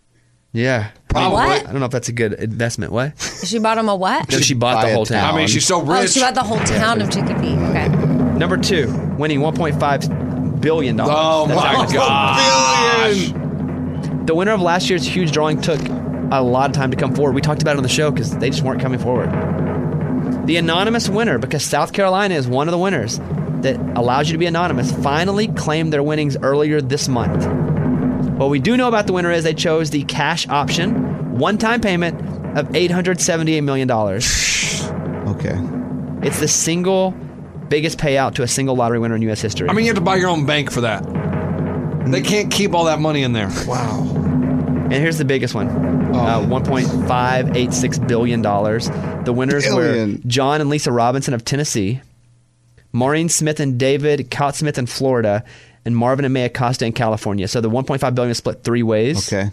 Yeah. Probably. What? I don't know if that's a good investment. What? She bought him a what? No, she bought buy the a whole town. I mean, she's so Oh, rich. she bought the whole town of Chicopee. Okay. Number two, winning one point five billion dollars. Oh, That's my actually- gosh. The winner of last year's huge drawing took a lot of time to come forward. We talked about it on the show because they just weren't coming forward. The anonymous winner, because South Carolina is one of the winners that allows you to be anonymous, finally claimed their winnings earlier this month. What we do know about the winner is they chose the cash option, one-time payment of eight hundred seventy-eight million dollars. Okay. It's the single biggest payout to a single lottery winner in U S history. I mean, you have to buy your own bank for that. They can't keep all that money in there. Wow. And here's the biggest one. Uh, one point five eight six billion dollars. The winners Billion. were John and Lisa Robinson of Tennessee, Maureen Smith and David Cott-Smith in Florida, and Marvin and May Acosta in California. So the one point five billion dollars was split three ways. Okay.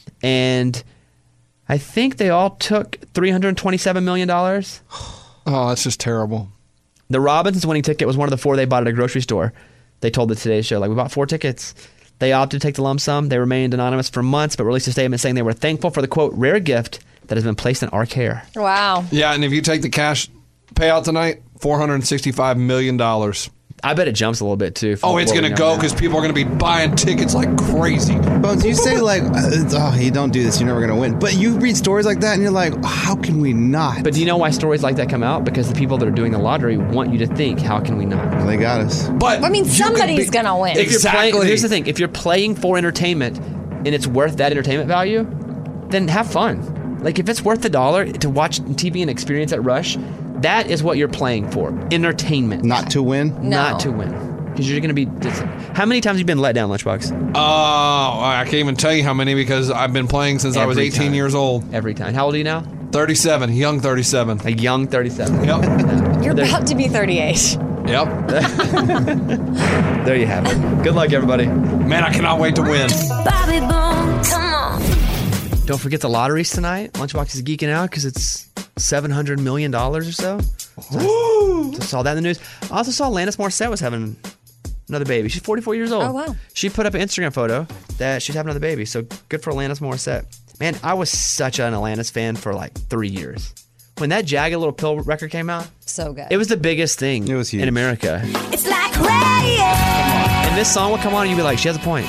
And I think they all took three hundred twenty-seven million dollars. Oh, that's just terrible. The Robinsons winning ticket was one of the four they bought at a grocery store. They told the Today Show, like, we bought four tickets. They opted to take the lump sum. They remained anonymous for months, but released a statement saying they were thankful for the, quote, rare gift that has been placed in our care. Wow. Yeah, and if you take the cash payout tonight, four hundred sixty-five million dollars. I bet it jumps a little bit, too. from Oh, it's what going we to know go now. because people are going to be buying tickets like crazy. Bones, you say like, uh, oh, you don't do this, you're never going to win. But you read stories like that and you're like, how can we not? But do you know why stories like that come out? Because the people that are doing the lottery want you to think, how can we not? Well, they got us. But I mean, somebody's going to win. If you're playing, Exactly. here's the thing. If you're playing for entertainment and it's worth that entertainment value, then have fun. Like, if it's worth the dollar to watch T V and experience at Rush, That is what you're playing for. Entertainment. Not to win? Not to win. Because you're going to be... How many times have you been let down, Lunchbox? Oh, I can't even tell you how many because I've been playing since I was Every eighteen time. years old. Every time. How old are you now? thirty-seven. Young thirty-seven. A young thirty-seven. Yep. You're about to be thirty-eight. Yep. There you have it. Good luck, everybody. Man, I cannot wait to win. Bobby Bones, come on. Don't forget the lotteries tonight. Lunchbox is geeking out because it's seven hundred million dollars or so. Woo! Just saw that in the news. I also saw Alanis Morissette was having another baby. She's forty-four years old. Oh, wow. She put up an Instagram photo that she's having another baby. So good for Alanis Morissette. Man, I was such an Alanis fan for like three years. When that Jagged Little Pill record came out, so good. It was the biggest thing it was huge. in America. It's like rain. And this song would come on and you'd be like, she has a point.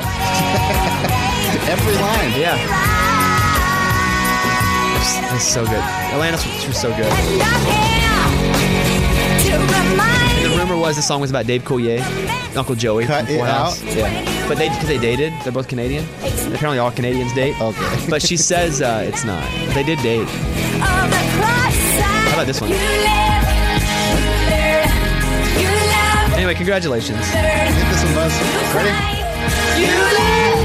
Every line. Yeah. It's, it's so good. Alanis was, she was so good. And the rumor was the song was about Dave Coulier, Uncle Joey. Cut from it Morehouse. out? Yeah. But they, because they dated, they're both Canadian. And apparently all Canadians date. Okay. But she says uh, it's not. But they did date. How about this one? Anyway, congratulations. Get this one, Buzz. Ready?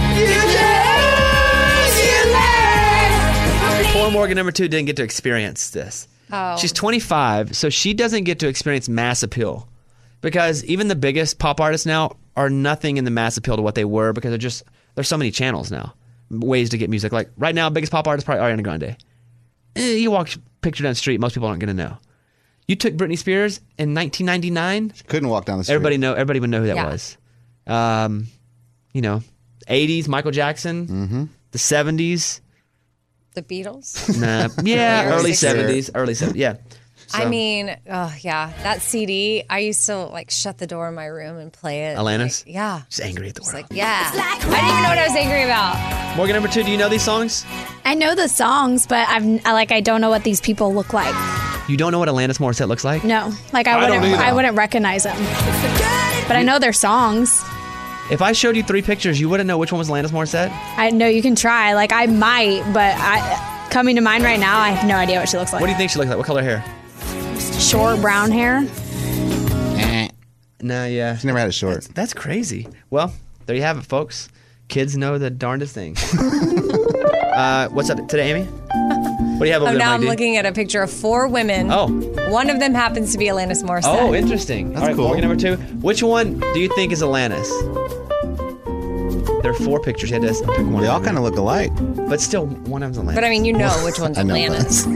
Poor Morgan number two didn't get to experience this. Oh. She's twenty-five, so she doesn't get to experience mass appeal. Because even the biggest pop artists now are nothing in the mass appeal to what they were because they're just, there's so many channels now, ways to get music. Like right now, biggest pop artist probably Ariana Grande. Eh, you walk picture down the street, most people aren't going to know. You took Britney Spears in nineteen ninety-nine. She couldn't walk down the street. Everybody know. Everybody would know who that Yeah. was. Um, you know, eighties Michael Jackson, Mm-hmm. the seventies. The Beatles. Nah, yeah, Early early sixties. seventies, early seventies. Yeah. I So, mean, oh yeah, that C D. I used to like shut the door in my room and play it. Alanis? Like, yeah. Just angry at the Just world. like yeah. I didn't even know what I was angry about. Morgan number two, do you know these songs? I know the songs, but I've I, like I don't know what these people look like. You don't know what Alanis Morissette looks like? No, like I I don't wouldn't either. I wouldn't recognize them. But I know their songs. If I showed you three pictures, you wouldn't know which one was Alanis Morissette? I know you can try. Like I might, but I coming to mind right now, I have no idea what she looks like. What do you think she looks like? What color hair? Short brown hair. No, yeah. She never had it short. That's, that's crazy. Well, there you have it, folks. Kids know the darndest thing. uh, what's up today, Amy? What do you have over Oh, there, now Mike I'm D? looking at a picture of four women. Oh. One of them happens to be Alanis Morissette. Oh, interesting. That's All right, cool. Morgan number two. Which one do you think is Alanis? There are four pictures. You had to pick one. They all kind of look alike. But still, one of them's Alanis. But I mean, you know which one's I know Alanis.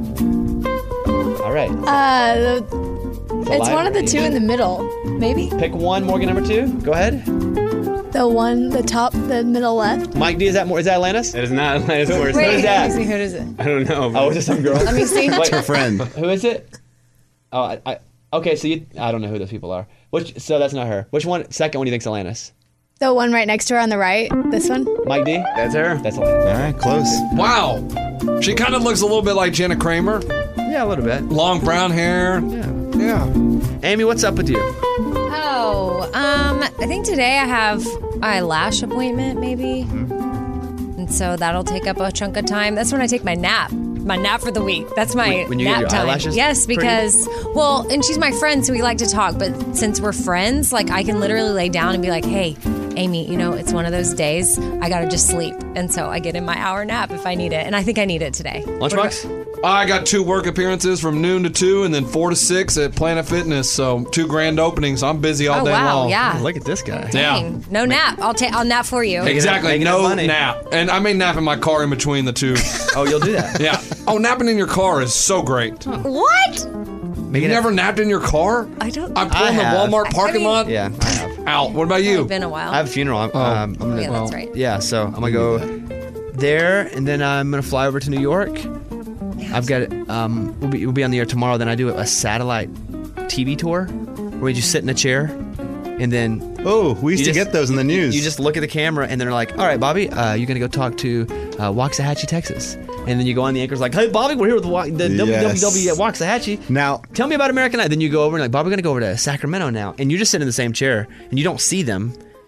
All right. Uh, the, it's one of the two in the middle, maybe. Pick one, Morgan number two. Go ahead. The one, the top, the middle left. Mike D, is that more? Is that Alanis? It is not Alanis Morissette. Who is that? Who is it? I don't know. Oh, is it some girl? Let me see. Wait, Her friend. who is it? Oh, I, I okay. So you, I don't know who those people are. Which, so that's not her. Which one? Second one, do you think's Alanis? The one right next to her on the right. This one. Mike D. That's her. That's Alanis. All right, close. Wow. She kind of looks a little bit like Jenna Kramer. Yeah, a little bit. Long brown hair. Yeah. Yeah. Amy, what's up with you? Oh, um, I think today I have a lash appointment, maybe. And so that'll take up a chunk of time. That's when I take my nap. My nap for the week. That's my When- when you get nap your time. eyelashes Yes, pretty? because well, and she's my friend, so we like to talk. But since we're friends, like I can literally lay down and be like, "Hey, Amy, you know, it's one of those days. I gotta just sleep." And so I get in my hour nap if I need it, and I think I need it today. Lunchbox? I got two work appearances from noon to two, and then four to six at Planet Fitness. So two grand openings. I'm busy all Oh day wow, long. yeah. Look at this guy. Yeah. Dang. No nap. I'll take. I'll nap for you. Exactly. Making No up money. nap. And I may nap in my car in between the two. Oh, you'll do that. Yeah. Oh, napping in your car is so great. What? You never napped in your car? I don't. I pull I in the have. Walmart parking I mean- lot. Yeah, I have. Out. What about you? It's been a while. I have a funeral. I'm, um, I'm gonna, yeah, that's right. Yeah, so I'm gonna go there, and then I'm gonna fly over to New York. I've got um, we'll be we'll be on the air tomorrow. Then I do a satellite T V tour where you just sit in a chair, and then Oh, we used You to just- get those in the news. you just look at the camera, and they're like, "All right, Bobby, uh, you're gonna go talk to uh, Waxahachie, Texas." And then you go on the anchor's like, "Hey, Bobby, we're here with the, Wa- the Yes. W W W at Waxahachie. Now, Tell me about American Idol." Then you go over and like, "Bobby, we're gonna go over to Sacramento now," and you're just sitting in the same chair, and you don't see them.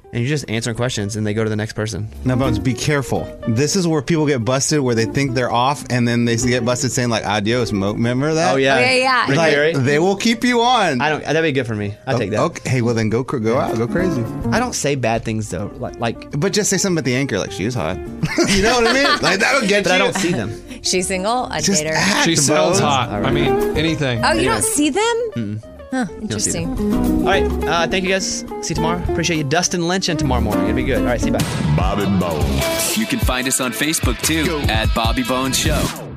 and you're just answering questions, and they go to the next person. Now, Bones, be careful. This is where people get busted, where they think they're off, and then they get busted saying like "adios." Mo- remember that? Oh yeah, Oh, yeah, yeah. Rick Like, Barry? they will keep you on. I don't. That'd be good for me. I will take that. Okay, hey, well then go cr- go out, go crazy. I don't say bad things though. Like, like But just say something at the anchor, like she was hot. You know what I mean? Like that'll get but you. I don't see them. She's single. I'd Just date her. act, She sounds Bones. hot. I mean, anything. Oh, you Anyway. don't see them? Mm-mm. Huh, You don't see interesting. them. All right. Uh, thank you guys. See you tomorrow. Appreciate you, Dustin Lynch, and tomorrow morning. It'll be good. All right. See you. Bye. Bobby Bones. You can find us on Facebook too at Bobby Bones Show.